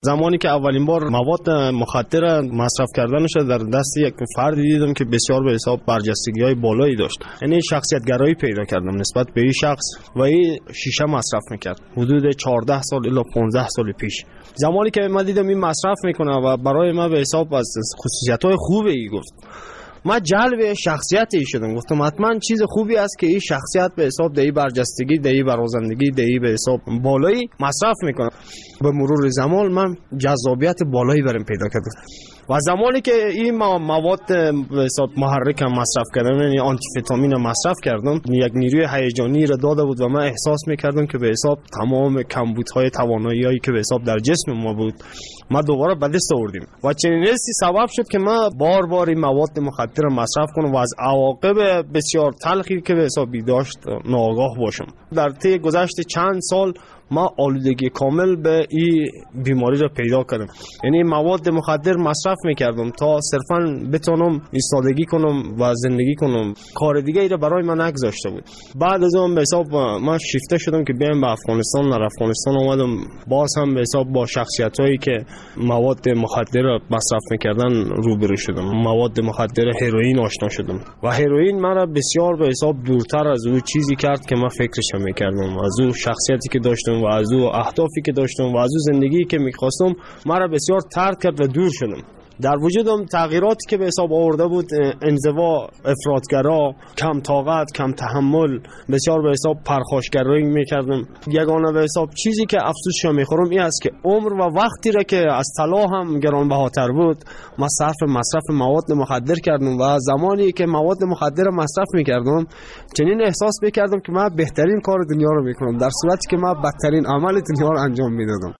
زمانی که اولین بار مواد مخدر مصرف کردن شد در دست یک فردی دیدم که بسیار به حساب برجستگی‌های بالایی داشت، یعنی شخصیت گرایی پیدا کردم نسبت به این شخص و این شیشه مصرف میکرد حدود چهارده سال الی پانزده سال پیش. زمانی که من دیدم این مصرف میکنه و برای من به حساب از خصوصیت‌های خوبی ای گفت، من جلب شخصیت ای شدم. گفتم حتما چیز خوبی است که این شخصیت به حساب دهی برجستگی، دهی برازندگی، دهی به حساب بالایی مصرف میکنه. به مرور زمان من جذابیت بالایی برام پیدا کردم و زمانی که این مواد به حساب محرک مصرف کردم، یعنی آنتیفتامین مصرف کردم، یک نیروی هیجانی را داده بود و من احساس میکردم که به حساب تمام کمبودهای توانایی‌هایی که به حساب در جسم ما بود ما دوباره به دست آوردیم و چنین حسی سبب شد که من بار بار این مواد مخدر مصرف کنم و از عواقب بسیار تلخی که به حساب داشت ناآگاه باشم. در طی گذشت چند سال ما آلودگی کامل به این بیماری را پیدا کردم، یعنی مواد مخدر مصرف میکردم تا صرفا بتونم ایستادگی کنم و زندگی کنم، کار دیگه ای را برای من نگذاشته بود. بعد از اون به حساب من شیفته شدم که بیام به افغانستان. در افغانستان اومدم، باز هم به حساب با شخصیت هایی که مواد مخدر مصرف میکردن روبرو شدم. مواد مخدر هروئین آشنا شدم و هروئین مرا بسیار به حساب دورتر از اون چیزی کرد که من فکرش میکردم، از اون شخصیتی که داشتم و از اون اهدافی که داشتم و از اون زندگی که میخواستم مرا بسیار ترد کرد و دور شدم. در وجودم تغییراتی که به حساب آورده بود، انزوا، افراطگرا، کم طاقت، کم تحمل، بسیار به حساب پرخاشگرایی میکردم. یگانه به حساب چیزی که افسوسش میخورم این است که عمر و وقتی را که از طلا هم گرانبهاتر بود ما صرف مصرف مواد مخدر کردم و زمانی که مواد مخدر مصرف میکردم چنین احساس میکردم که من بهترین کار دنیا رو میکنم، در صورتی که من بدترین عمل دنیا رو انجام میدادم.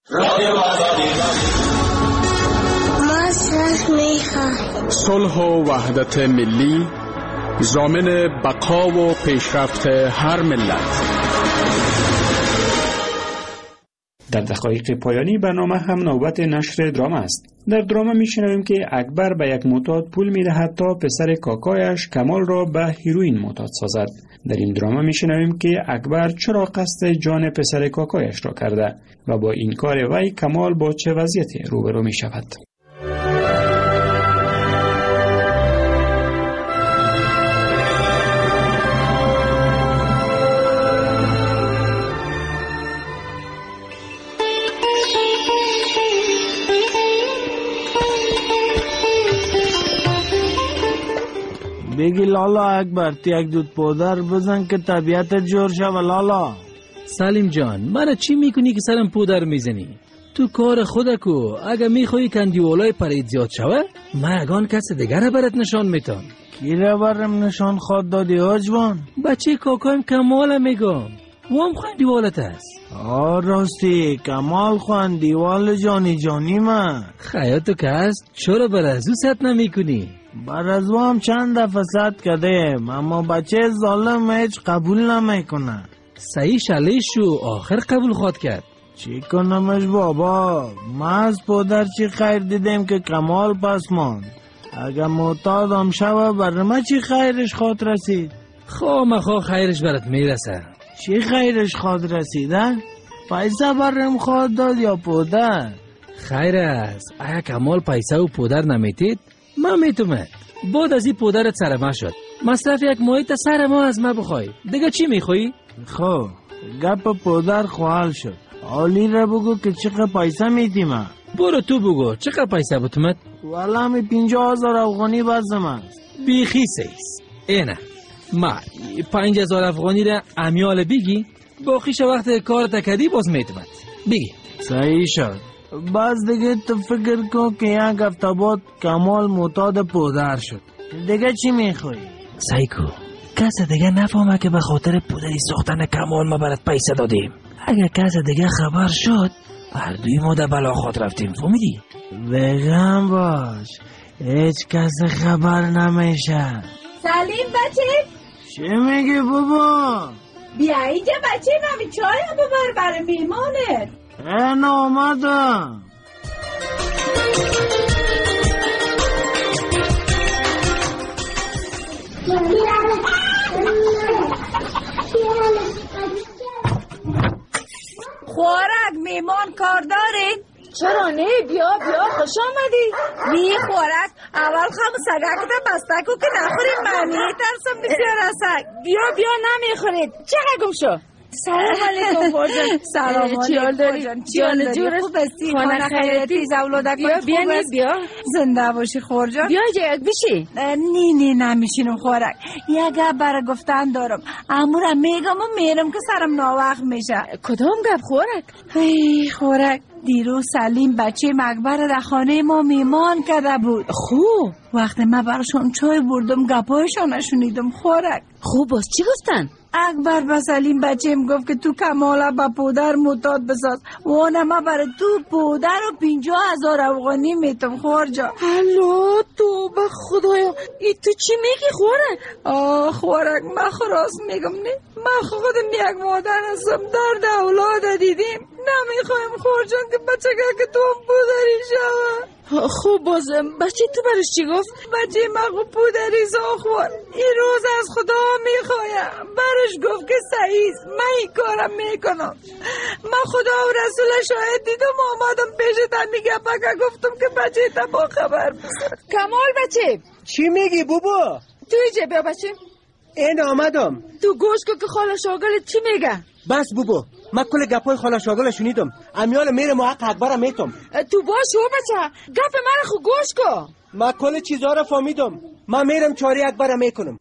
صلح و وحدت ملی ضامن بقا و پیشرفت هر ملت. در دقایق پایانی برنامه هم نوبت نشر دراما است. در دراما میشنویم که اکبر به یک معتاد پول میدهد تا پسر کاکایش کمال را به هیروئین معتاد سازد. در این دراما میشنویم که اکبر چرا قصد جان پسر کاکایش را کرده و با این کار وی کمال با چه وضعیتی روبرو میشود. بگی لالا اکبر تی یک دود پودر بزن که طبیعت جور شوه لالا. سلیم جان مرا چی میکنی که سرم پودر میزنی؟ تو کار خودکو، اگه میخوایی کندیولای پرید زیاد شوه من اگان کس دیگر برات نشان میتم. کی را برم نشان خود دادی آجوان؟ بچه کاکایم کمال میگم وام خندیوالت است. آه راستی کمال خندیوال جانی جانی من. خیاتو که هست چرا بر ازو ست نمی کنی؟ بر ازو هم چند دفعه ست کردیم اما بچه ظالم هیچ قبول نمیکنه. صحیح شلیش شو آخر قبول خواد کرد. چی کنمش بابا؟ ما از پدر چی خیر دیدیم که کمال پس ماند. اگه معتاد هم شوه بر ما چی خیرش خواد رسید؟ خواه مخواه خیرش برات میرسه. چی خیرش خواد رسیدن؟ پیسه برم خواد داد یا پدر؟ خیر است اگه کمال پیسه و پدر نمیتید من میتومد بعد از این پدرت سر ما شد مصرف یک ماهی تا سر ما از ما بخوای دیگه چی میخوایی؟ خب گپ پدر خوال شد آلی را بگو که چقدر پیسه میدیم. برو تو بگو چقدر پیسه بتومد؟ والا می پینجا هزار افغانی بازم است. بیخی سیست اینه ما پنج هزار افغانی را امیال بگی باقیش وقت کار تکدی باز میتومد بگی. صحیح شد. باز دیگه تو فکر کن که یک هفته بعد کمال معتاد پودر شد دیگه چی میخوایی؟ سایکو کس دیگه نفهمه که به خاطر پودری ساختن کمال ما برات پیسه دادیم. اگر کس دیگه خبر شد هر دوی ما در بلا خود رفتیم فهمیدی؟ بگم باش هیچ کس خبر نمیشه. سلیم بچه چی میگی بابا؟ بیا اینجا بچه نمی چای ببر برای میمانت. این آمدم. خوارک میمان کار دارید؟ چرا نه؟ بیا بیا خوش آمدی. می خورک اول خم سگک تا بستکو که نخوریم من میترسم بسیار از سگ. بیا بیا نمیخورید. چقدر گم شو؟ سلام علیکم فرجان. سلام علیکم فرجان. جان جور خوب هستی؟ خانه خیرتی زولادک بیا بیا خوب است؟ بیا زنده باشی خورجان. بیا جایت بشی. نی نی نمیشینم خورک. یک گپ برای گفتن دارم. امورم میگم و میرم که سرم ناوقت میشه. کدام گپ خورک؟ ای خورک دیروز سلیم بچه مکبر در خانه ما میمان کرده بود. خوب. وقتی من براشون چای بردم گپایشان نشونیدم خورک. خوب باز چی گفتن؟ اکبر به سلیم بچه‌م گفت که تو کمالا با پودر معتاد بساز وانه ما برای تو پودر و پینجا هزار افغانی میتم خورجا. الو تو به خدایا ای تو چی میگی خورک؟ آه خورک من خراس میگم نه من خودم یک مادر هستم درد اولاد دیدیم نمیخوایم خورجان که بچه که تو هم پودری شوه. خوب بازم بچه تو برش چی گفت؟ بچه مگو پودری زاخور این روز از خدا میخوایم برش گفت که سعیز من این کارم میکنم. من خدا و رسول شاهد دیدم آمدم پیشت میگه بگه گفتم که بچه تا با خبر بسر. کمال بچه چی میگی بابا؟ تو ایجا بیا بچه. این آمدم. تو گوش که که خاله شاگل چی میگه؟ بس بابا من کل گپای خاله شاگل شنیدم. امیال میرم و حق اکبرم میتم. تو باش هو بچه گپ من خو گوش کو. من کل چیزها رو فهمیدم. من میرم چاری اکبرم میکنم.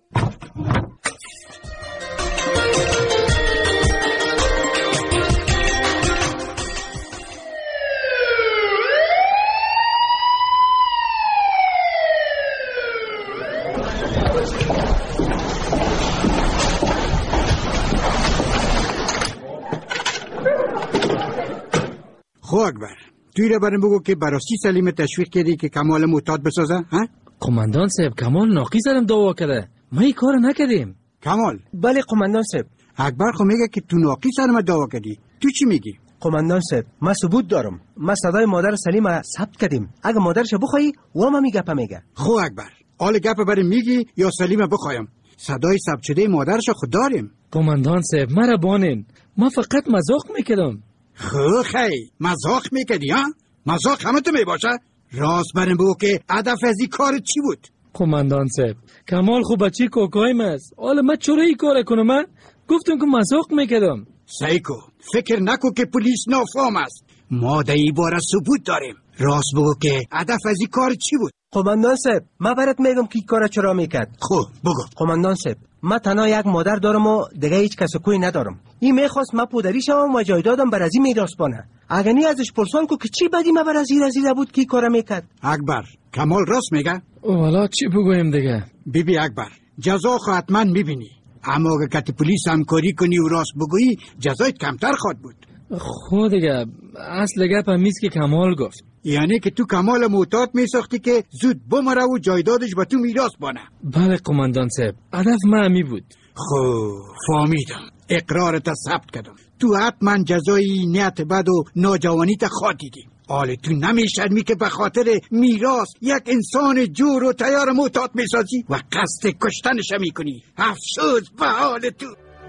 خو اکبر توی را برم بگو که براستی سلیم تشویق کردی که کمال معتاد بسازه ها؟ قماندان صاحب کمال ناقی سرم دعوا کرده ما این کار نکردیم. کمال؟ بله قماندان صاحب. اکبر خو میگه که تو ناقی سرم دعوا کردی تو چی میگی؟ قماندان صاحب من ثبوت دارم. ما صدای مادر سلیم ثبت کردیم. اگه مادرش بخوای و ما میگه پا میگه. خو اکبر آل گپ برای میگی یا سلیم بخوایم صدای ثبت شده مادرش خود داریم. قماندان صاحب مرا بانین ما فقط مزاق میکردم. خو خی مزاق میکردی ها؟ مزاق همه تو میباشه؟ راست برم بگو که هدف از این کار چی بود؟ قماندان صاحب کمال خوب بچی کوکایم است. حالا من چرا این کار کنم؟ من گفتم که مزاق میکردم. سایکو فکر نکو که پلیس نافام است. ما در این باره ثبوت داریم. راست بگو که هدف از این کار چی بود؟ قماندان صاحب من برات میگم که این کار چرا میکرد. خب بگو. قماندان صاحب من تنها یک مادر دارم و دیگه هیچ کس کوی ندارم. این میخواست من پدری شوم و جایدادم بر از این میراث بانه. اگه نی ازش پرسان کو که چی بدی من بر از این رزیده بود که کارا میکرد. اکبر کمال راست میگه؟ والا چی بگویم دیگه؟ بیبی اکبر جزا خو حتما میبینی. اما اگه کت پلیس همکاری کنی و راست بگویی جزایت کمتر خواهد بود. خود دیگه اصل گپ همیست که کمال گفت. یعنی که تو کمال معتاد میساختی که زود بمره و جایدادش به تو میراث بانه. بله قماندان صاحب هدف من همی بود. خب فهمیدم اقرارت ثبت کردم. تو حتما جزای نیت بد و ناجوانیت خاطیدی. حال تو نمیشرمی که به خاطر میراث یک انسان جور و تیار معتاد میسازی و قصد کشتنش میکنی. افسوس به حال تو.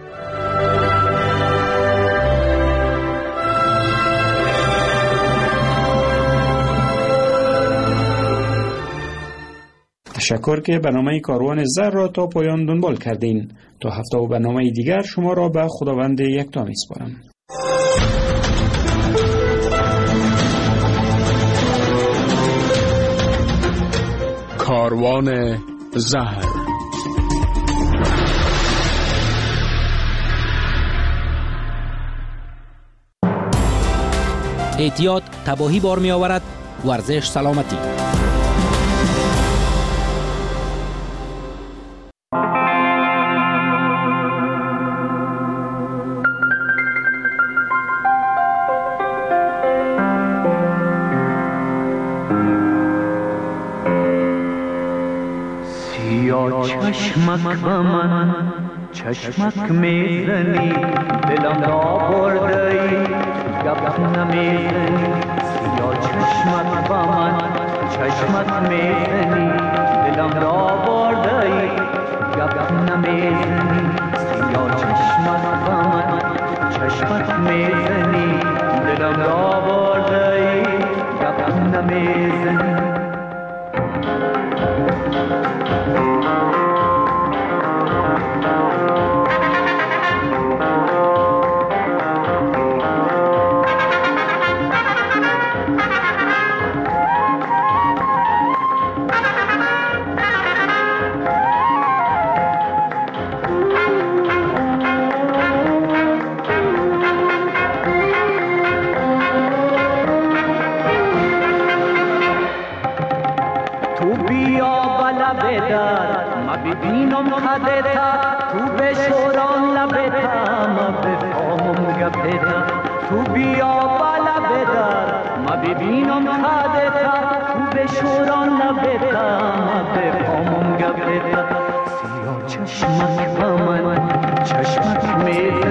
تشکر که برنامه کاروان زر را تا پایان دنبال کردین. تا هفته و برنامه دیگر شما را به خداوند یکتا میسپارم. کاروان زهر. احتیاط تباهی بار می آورد. ورزش سلامتی. چشمک به من چشمک میزنی دلم نابرده ای گپ نمیزنی سیاه چشمک به من چشمک میزنی دلم نابرده ای گپ نمیزنی سیاه چشمک به من چشمک میزنی دلم نابرده ای میزنی ببینم خدتا تو بشوران لبتا ما بفهمم گپتا تو بیا بالا بدار ما ببینم خدتا تو بشوران لبتا ما بفهمم گپتا سیاه چشمک با من چشمک می